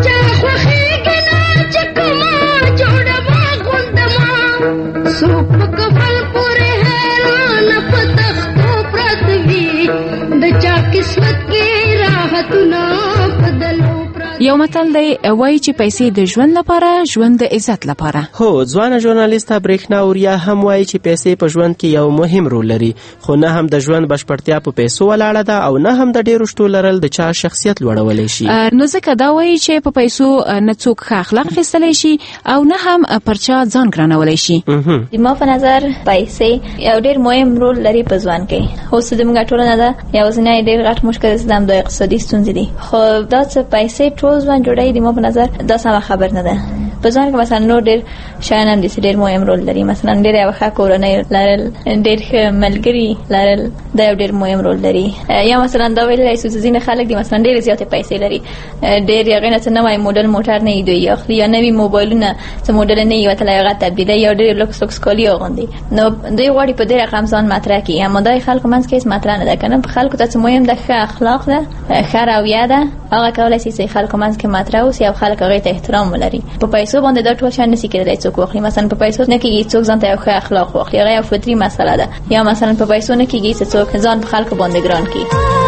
یو متل دی وایي چې پیسې د ژوند لپاره، ژوند د عزت لپاره. هو، ځوانه ژورنالیسته برېښنا اوریا هم وایي چې پیسې په ژوند کې یو مهم رول لري، خو نه هم د ژوند بشپړتیا په پیسو ولاړه ده او نه هم د ډېرو شتو لرل د چا شخصیت لوړولی شي. نو ځکه دا وایي چې په پیسو نه څوک ښه اخلاق اخیستلی شي او نه هم پر چا ځان ګرانولی شي. زما په نظر پیسې یو ډېر مهم رول لري په ژوند کې. اوس زموږ ټولنه ده یوازینی ډېر غټ مشکل زدم د اقتصادي ستونزې دي، خو دا څه پیسې ټول ژوند جوړوي. د ما په نظر دا سمه خبر نه ده. په ځان کې مثلا نور ډېر شیان هم دي چې ډېر مهم رول لري، مثلا ډېر یو ښه کورنۍ لرل، ډېر ښه ملګري لرل، دا یو ډېر مهم رول لري. یا مثلا دا ویلی شو چې ځینې خلک دي مثلا ډېرې زیاتې پیسې لري، ډېر یې هغې نه څه نوی موډل موټر نه یي دوی اخلي، یا نوي موبایلونه څه موډل نه یي وتلی هغه تبدیلوي، یا ډېر لوکس لوکس کالي اغوندي. نو دوی غواړي په دې رقم ځان مطرح کړي، اما دا خلکو منځ کې هېڅ مطرح نه ده که نه. په خلکو ته څه مهم ده، ښه اخلاق ده، ښه رویه ده، هغه کولی شي چې خلکو منځ کې مطرح اوسي او خلک هغې ته احترام ولري. په پیسو باندې دا ټول شیان نشي کېدلی څوک واخلي. مثلا په پیسو نه کېږي څوک ځان ته یو ښه اخلاق واخلي، هغه یو فطري مسله ده. یا مثلا په پیسو نه کېږي چې څوک ځان په خلکو باندې ګران کړي.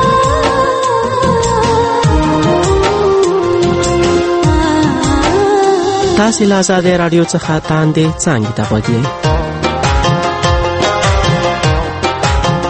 تاسې له آزادۍ راډیو څخه تاندې څانګې ته غوږ یئ.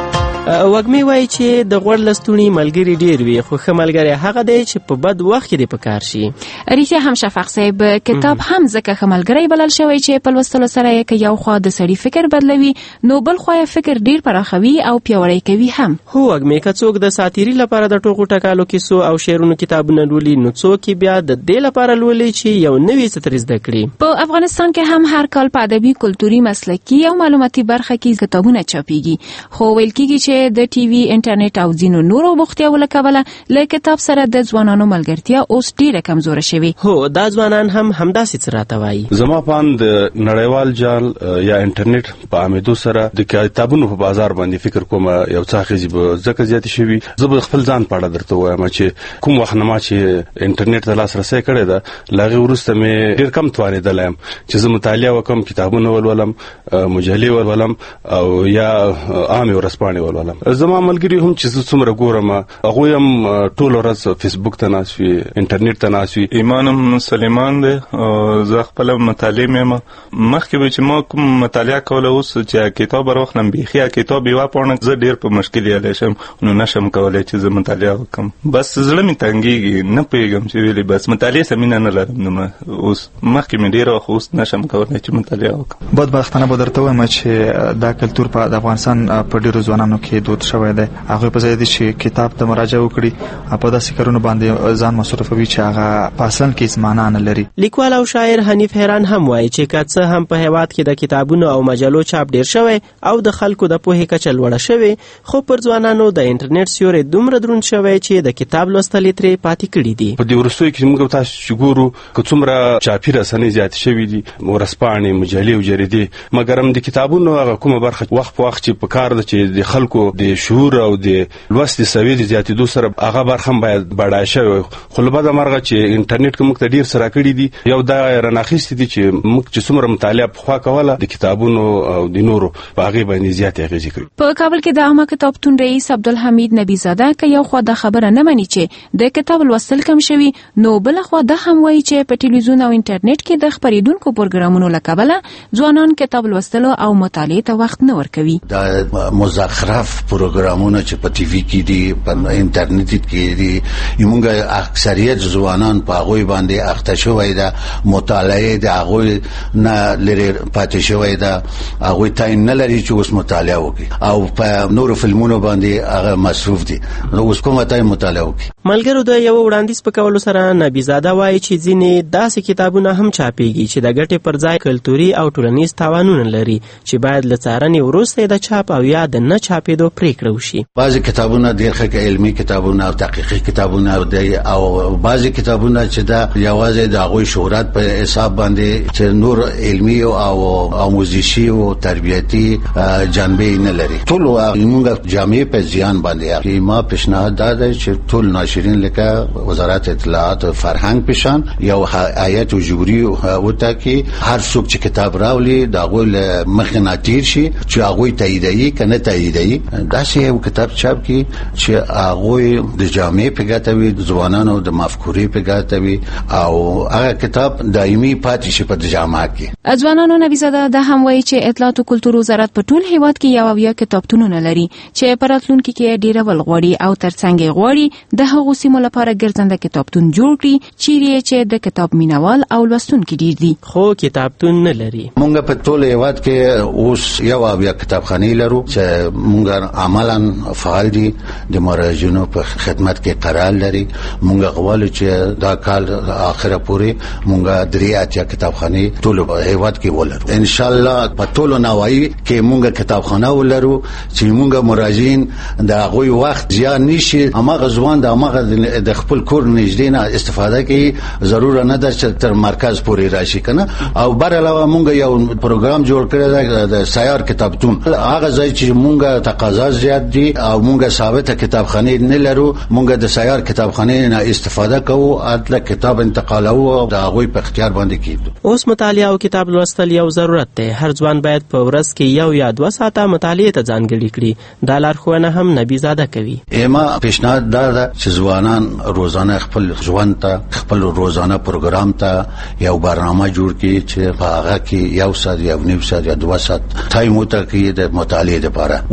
وګمې وایي چې د غوړ لستونی ملګری ډیر وي خو ښه ملګری هغه دی چې په بد وخت کې دی په کار شي. ریښه هم شفق صاحب کتاب هم ځکه ښه ملګری بلل شوی چې په لوستلو سره یې یو خوا د سړي فکر بدلوي نو بل خوا یې فکر ډیر پراخوي او پیاوړی کوي هم. هو وګمې که څوک د ساتیري لپاره د ټوکو ټکالو کیسو او شعرونو کتابونه لولي نو څوک بیا د دې لپاره لولي چې یو نوی څه ترې زده کړي. په افغانستان کې هم هر کال په ادبي کلتوري مسلکي او معلوماتي برخه کې کتابونه چاپیږي خو ویل کېږي چې د ټي وي انټرنیټ او ځینو نورو بوختیاوو له کبله له کتاب سره د ځوانانو ملګرتیا اوس ډیره کمزوره شوې. هو دا ځوانان هم همداسې څه راته وایي. زما په اند نړیوال جال یا انټرنیټ په عامېدو سره د کتابونو په بازار باندې فکر کوم یو څه اغېزې به ځکه زیاتې شوي. زه به خپل ځان په اړه درته وایم چې کوم وخت نه ما چې انټرنیټ ته لاسرسی کړی ده له هغې وروسته مې ډېر کم توانېدلی یم چې زه مطالعه وکړم کتابونه ولولم مجلې ولولم او یا عامې ورځپاڼې ولولم. زما ملګري هم چې زه څومره ګورم هغوی هم ټوله ورځ فیسبوک ته ناست وي انټرنیټ ته ناست وي. ایمان هم سلیمان دی او زه خپله مطالعه یم مخکې به چې ما کوم مطالعه کوله اوس چې کتاب راواخلم بیخي کتاب یوه پاڼه زه ډېر په مشکل یالی شم نو نشم کولی چې زه مطالعه وکړم. بس زړه مې تنګېږي نه پوهېږم چې ولې بس مطالعې سره مینه نه لرم نو اوس مخکې مې ډېره خو اوس نشم کولی چې مطالعه وکړم. بدبختانه به درته وایم چې دا کلتور په د افغانستان په ډېرو ځوانانو کې دود شوی دی. هغوی په ځای دي چې کتاب ته مراجعه وکړي په داسې کارونو باندې ځان مصرفوي چې هغه په اصلاً کې هېڅ معنا نه لري. لیکوال او شاعر حنیف حیران هم وایي چې که څه هم په هېواد کې د کتابونو او مجلو چاپ ډېر شوی او د خلکو د پوهې کچه لوړه شوې خو پر ځوانانو د انټرنیټ سیوری دومره دروند شوی چې د کتاب لوستل یې ترې پاتې کړي دي. په دې وروستیو کې موږ تاسو چې ګورو که څومره چاپي رسنۍ زیاتې شوي دي ورځپاڼې مجلې او جریدې مګر هم د کتابونو هغه کومه برخه وخت په وخت چې په کار ده چې د خلکو د شعور او د لوستې سویې د زیاتېدو سره هغه برخه هم باید بډایه شوی خو له بده مرغه چې انټرنیټ که موږ ته ډېر څه راکړي دي یو دا راناخیستي دي چې موږ چې څومره مطالعه پخوا کوله د کتابونو او د نورو په هغې باندې زیاتې اغېزې کوي. په کابل کې د عامه کتابتون رئیس عبدالحمید نبیزاده که یو خوا دا خبره نه مني چې د کتاب لوستل کم شوي نو بله خوا دا هم وایي چې په ټلویزیون او انټرنیټ کې د خپرېدونکو پروګرامونو له کبله ځوانان کتاب لوستلو او مطالعې ته وخت نه ورکوي. دا مزخرف پروګرامونه چې په ټي وي کې دي په انټرنیټ کې دي موږ اکثریت ځوانان په هغوی باندې اخته شوی ده مطالعې د هغوی نه لرې پاتې شوی ده هغوی تعین نه لري چې اوس مطالعه وکړي او په نورو فلمونو باندې هغه مصروف دي نو اوس کومه ته مطالعه وکړي. ملګرو د یو وړاندیز په کولو سره نبیزاده وایي چې ځینې داسې کتابونه هم چاپیږي چې د ګټې پر ځای کلتوري او ټولنیز تاوانونه لري چې باید له څارنې وروسته د چاپ او یا د نه چاپېدو پریکړه وشي. بعضې کتابونه ډېر ښه علمي کتابونه او تحقیقي کتابونه دي او بعضې کتابونه چې دا یوازې د هغوی شهرت په حساب باندې چې نور علمي او آموزشي او تربیتي جانبې نه لري ټول موږ جامع په زیان باندې ما پیشنهاد داده چې ټول ناشرین لکه وزارت اطلاعات او فرهنګ پیشان یو هیئت جوړي وته کې هر څوک چې کتاب راولي دا غول مخ نه تیر شي چې هغه تاییدایي کنه تاییدایي دا شی یو کتاب چاپ کی چې هغه د جامع په ګټوي ځوانانو د مفکورې په ګټوي او هغه کتاب دایمي پاتې شي په جامع کې. ځوانانو نبیزاده د هم وایي چې اطلاعات او کلتور وزارت په ټول هیواد کې یو یا کتابتونونه لري چې په راتلونکي کې ډیره ولغوړي او ترڅنګ غوړي د هغو سیمو لپاره ګرځنده کتابتون جوړ کړي چیرې چې د کتاب مینوال او لوستونکي ډیر دي خو کتابتون نه لري. مونږ په ټول هیواد کې اوس یو یا کتابخانه لرو چې مونږ عملاً فعال دي د مراجعینو په خدمت کې قرار لري. مونږ غواړو چې دا کال اخره پورې مونږ درې اتیا کتابخانه ټول هیواد کې ولرو ان شاء الله. په ټول نوای کې مونږ کتابخانه ولرو چې مونږ مراجعین د هغوی وخت زیان نشي هغه ځوان د هغه د خپل کور نږدې نه استفاده کوي ضرور نه ده چې تر مرکز پورې راشي کنه. او بر علاوه مونږ یو پروګرام جوړ کړی د سیار کتابتون هغه ځای چې مونږ تقاضا زیات دي او مونږ ثابته کتابخانه نه لرو مونږ د سیار کتابخانه نه استفاده کوو اتل کتاب انتقالو او د هغوی په اختیار باندې کیدو. اوس مطالعه او کتاب لوستل یو ضرورت دی. هر ځوان باید په ورځ کې یو یا دوه ساعته مطالعه ته ځانګړي کړي. دا لارښوونه هم نبیزاده کوي. ایما پیشنهاد دا چې ځوانان روزانه خپل ژوند ته خپل روزانه پروګرام ته یو برنامه جوړ کړي چې په هغه کې یو ساعت یا نیم ساعت یا دوه ساعت ټایم وته کې د مطالعه لپاره. اوس مطالعه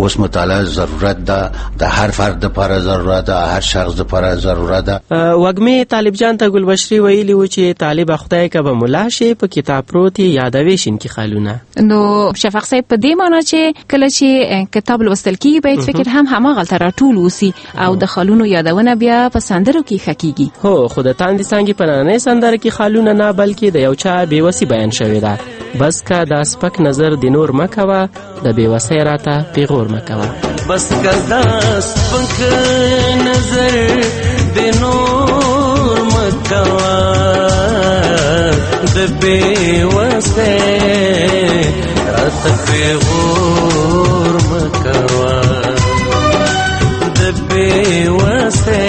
تعالی ضرورت ده، د هر فرد لپاره ضرورت ده، هر شخص لپاره ضرورت ده. وګمې طالب جان ته ګلبشري ویلي و چې طالب خدای کبه مولا شي په کتاب پروت یادوي شین کې خالونه. نو شفق صاحب په دې معنی چې کله چې کتاب لوستل کیږي باید فکر هم هماغه تر ټول وسی او د خالونو یادونه بیا په سندرو کې خکېږي. هو خو د تاندې څنګه په نننې سندره کې خالونه نه بلکې د یو چا بیوسی بیان شوی ده. بس کا دا سپک نظر د نور مکوا د بیوسی راته پیغور مکوا. بس کا دا سپک نظر د نور مکوا د بیوسی راته پیغور مکوا د بیوسی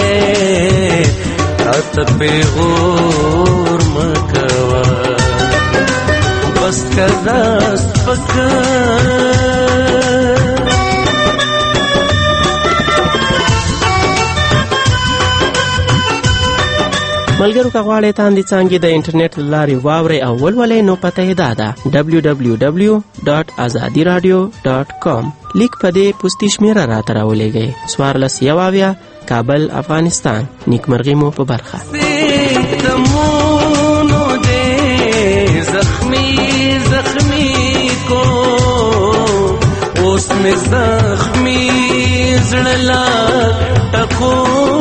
راته پیغور مکوا. بس کدا سپک ملګرو کا غواړئ تاندې څنګه د انټرنیټ لارې واوري او ولولئ نو پته یې ده دبلیو دبلیو دبلیو ډاټ ازادي رادیو ډاټ کام. لیک په دې پوسټي شمیره راته راولېږئ. څوارلس یو اویا کابل افغانستان. نیکمرغي مو په برخه. زخمی زخمی کو اوس میں زخمی زړه لا ټکو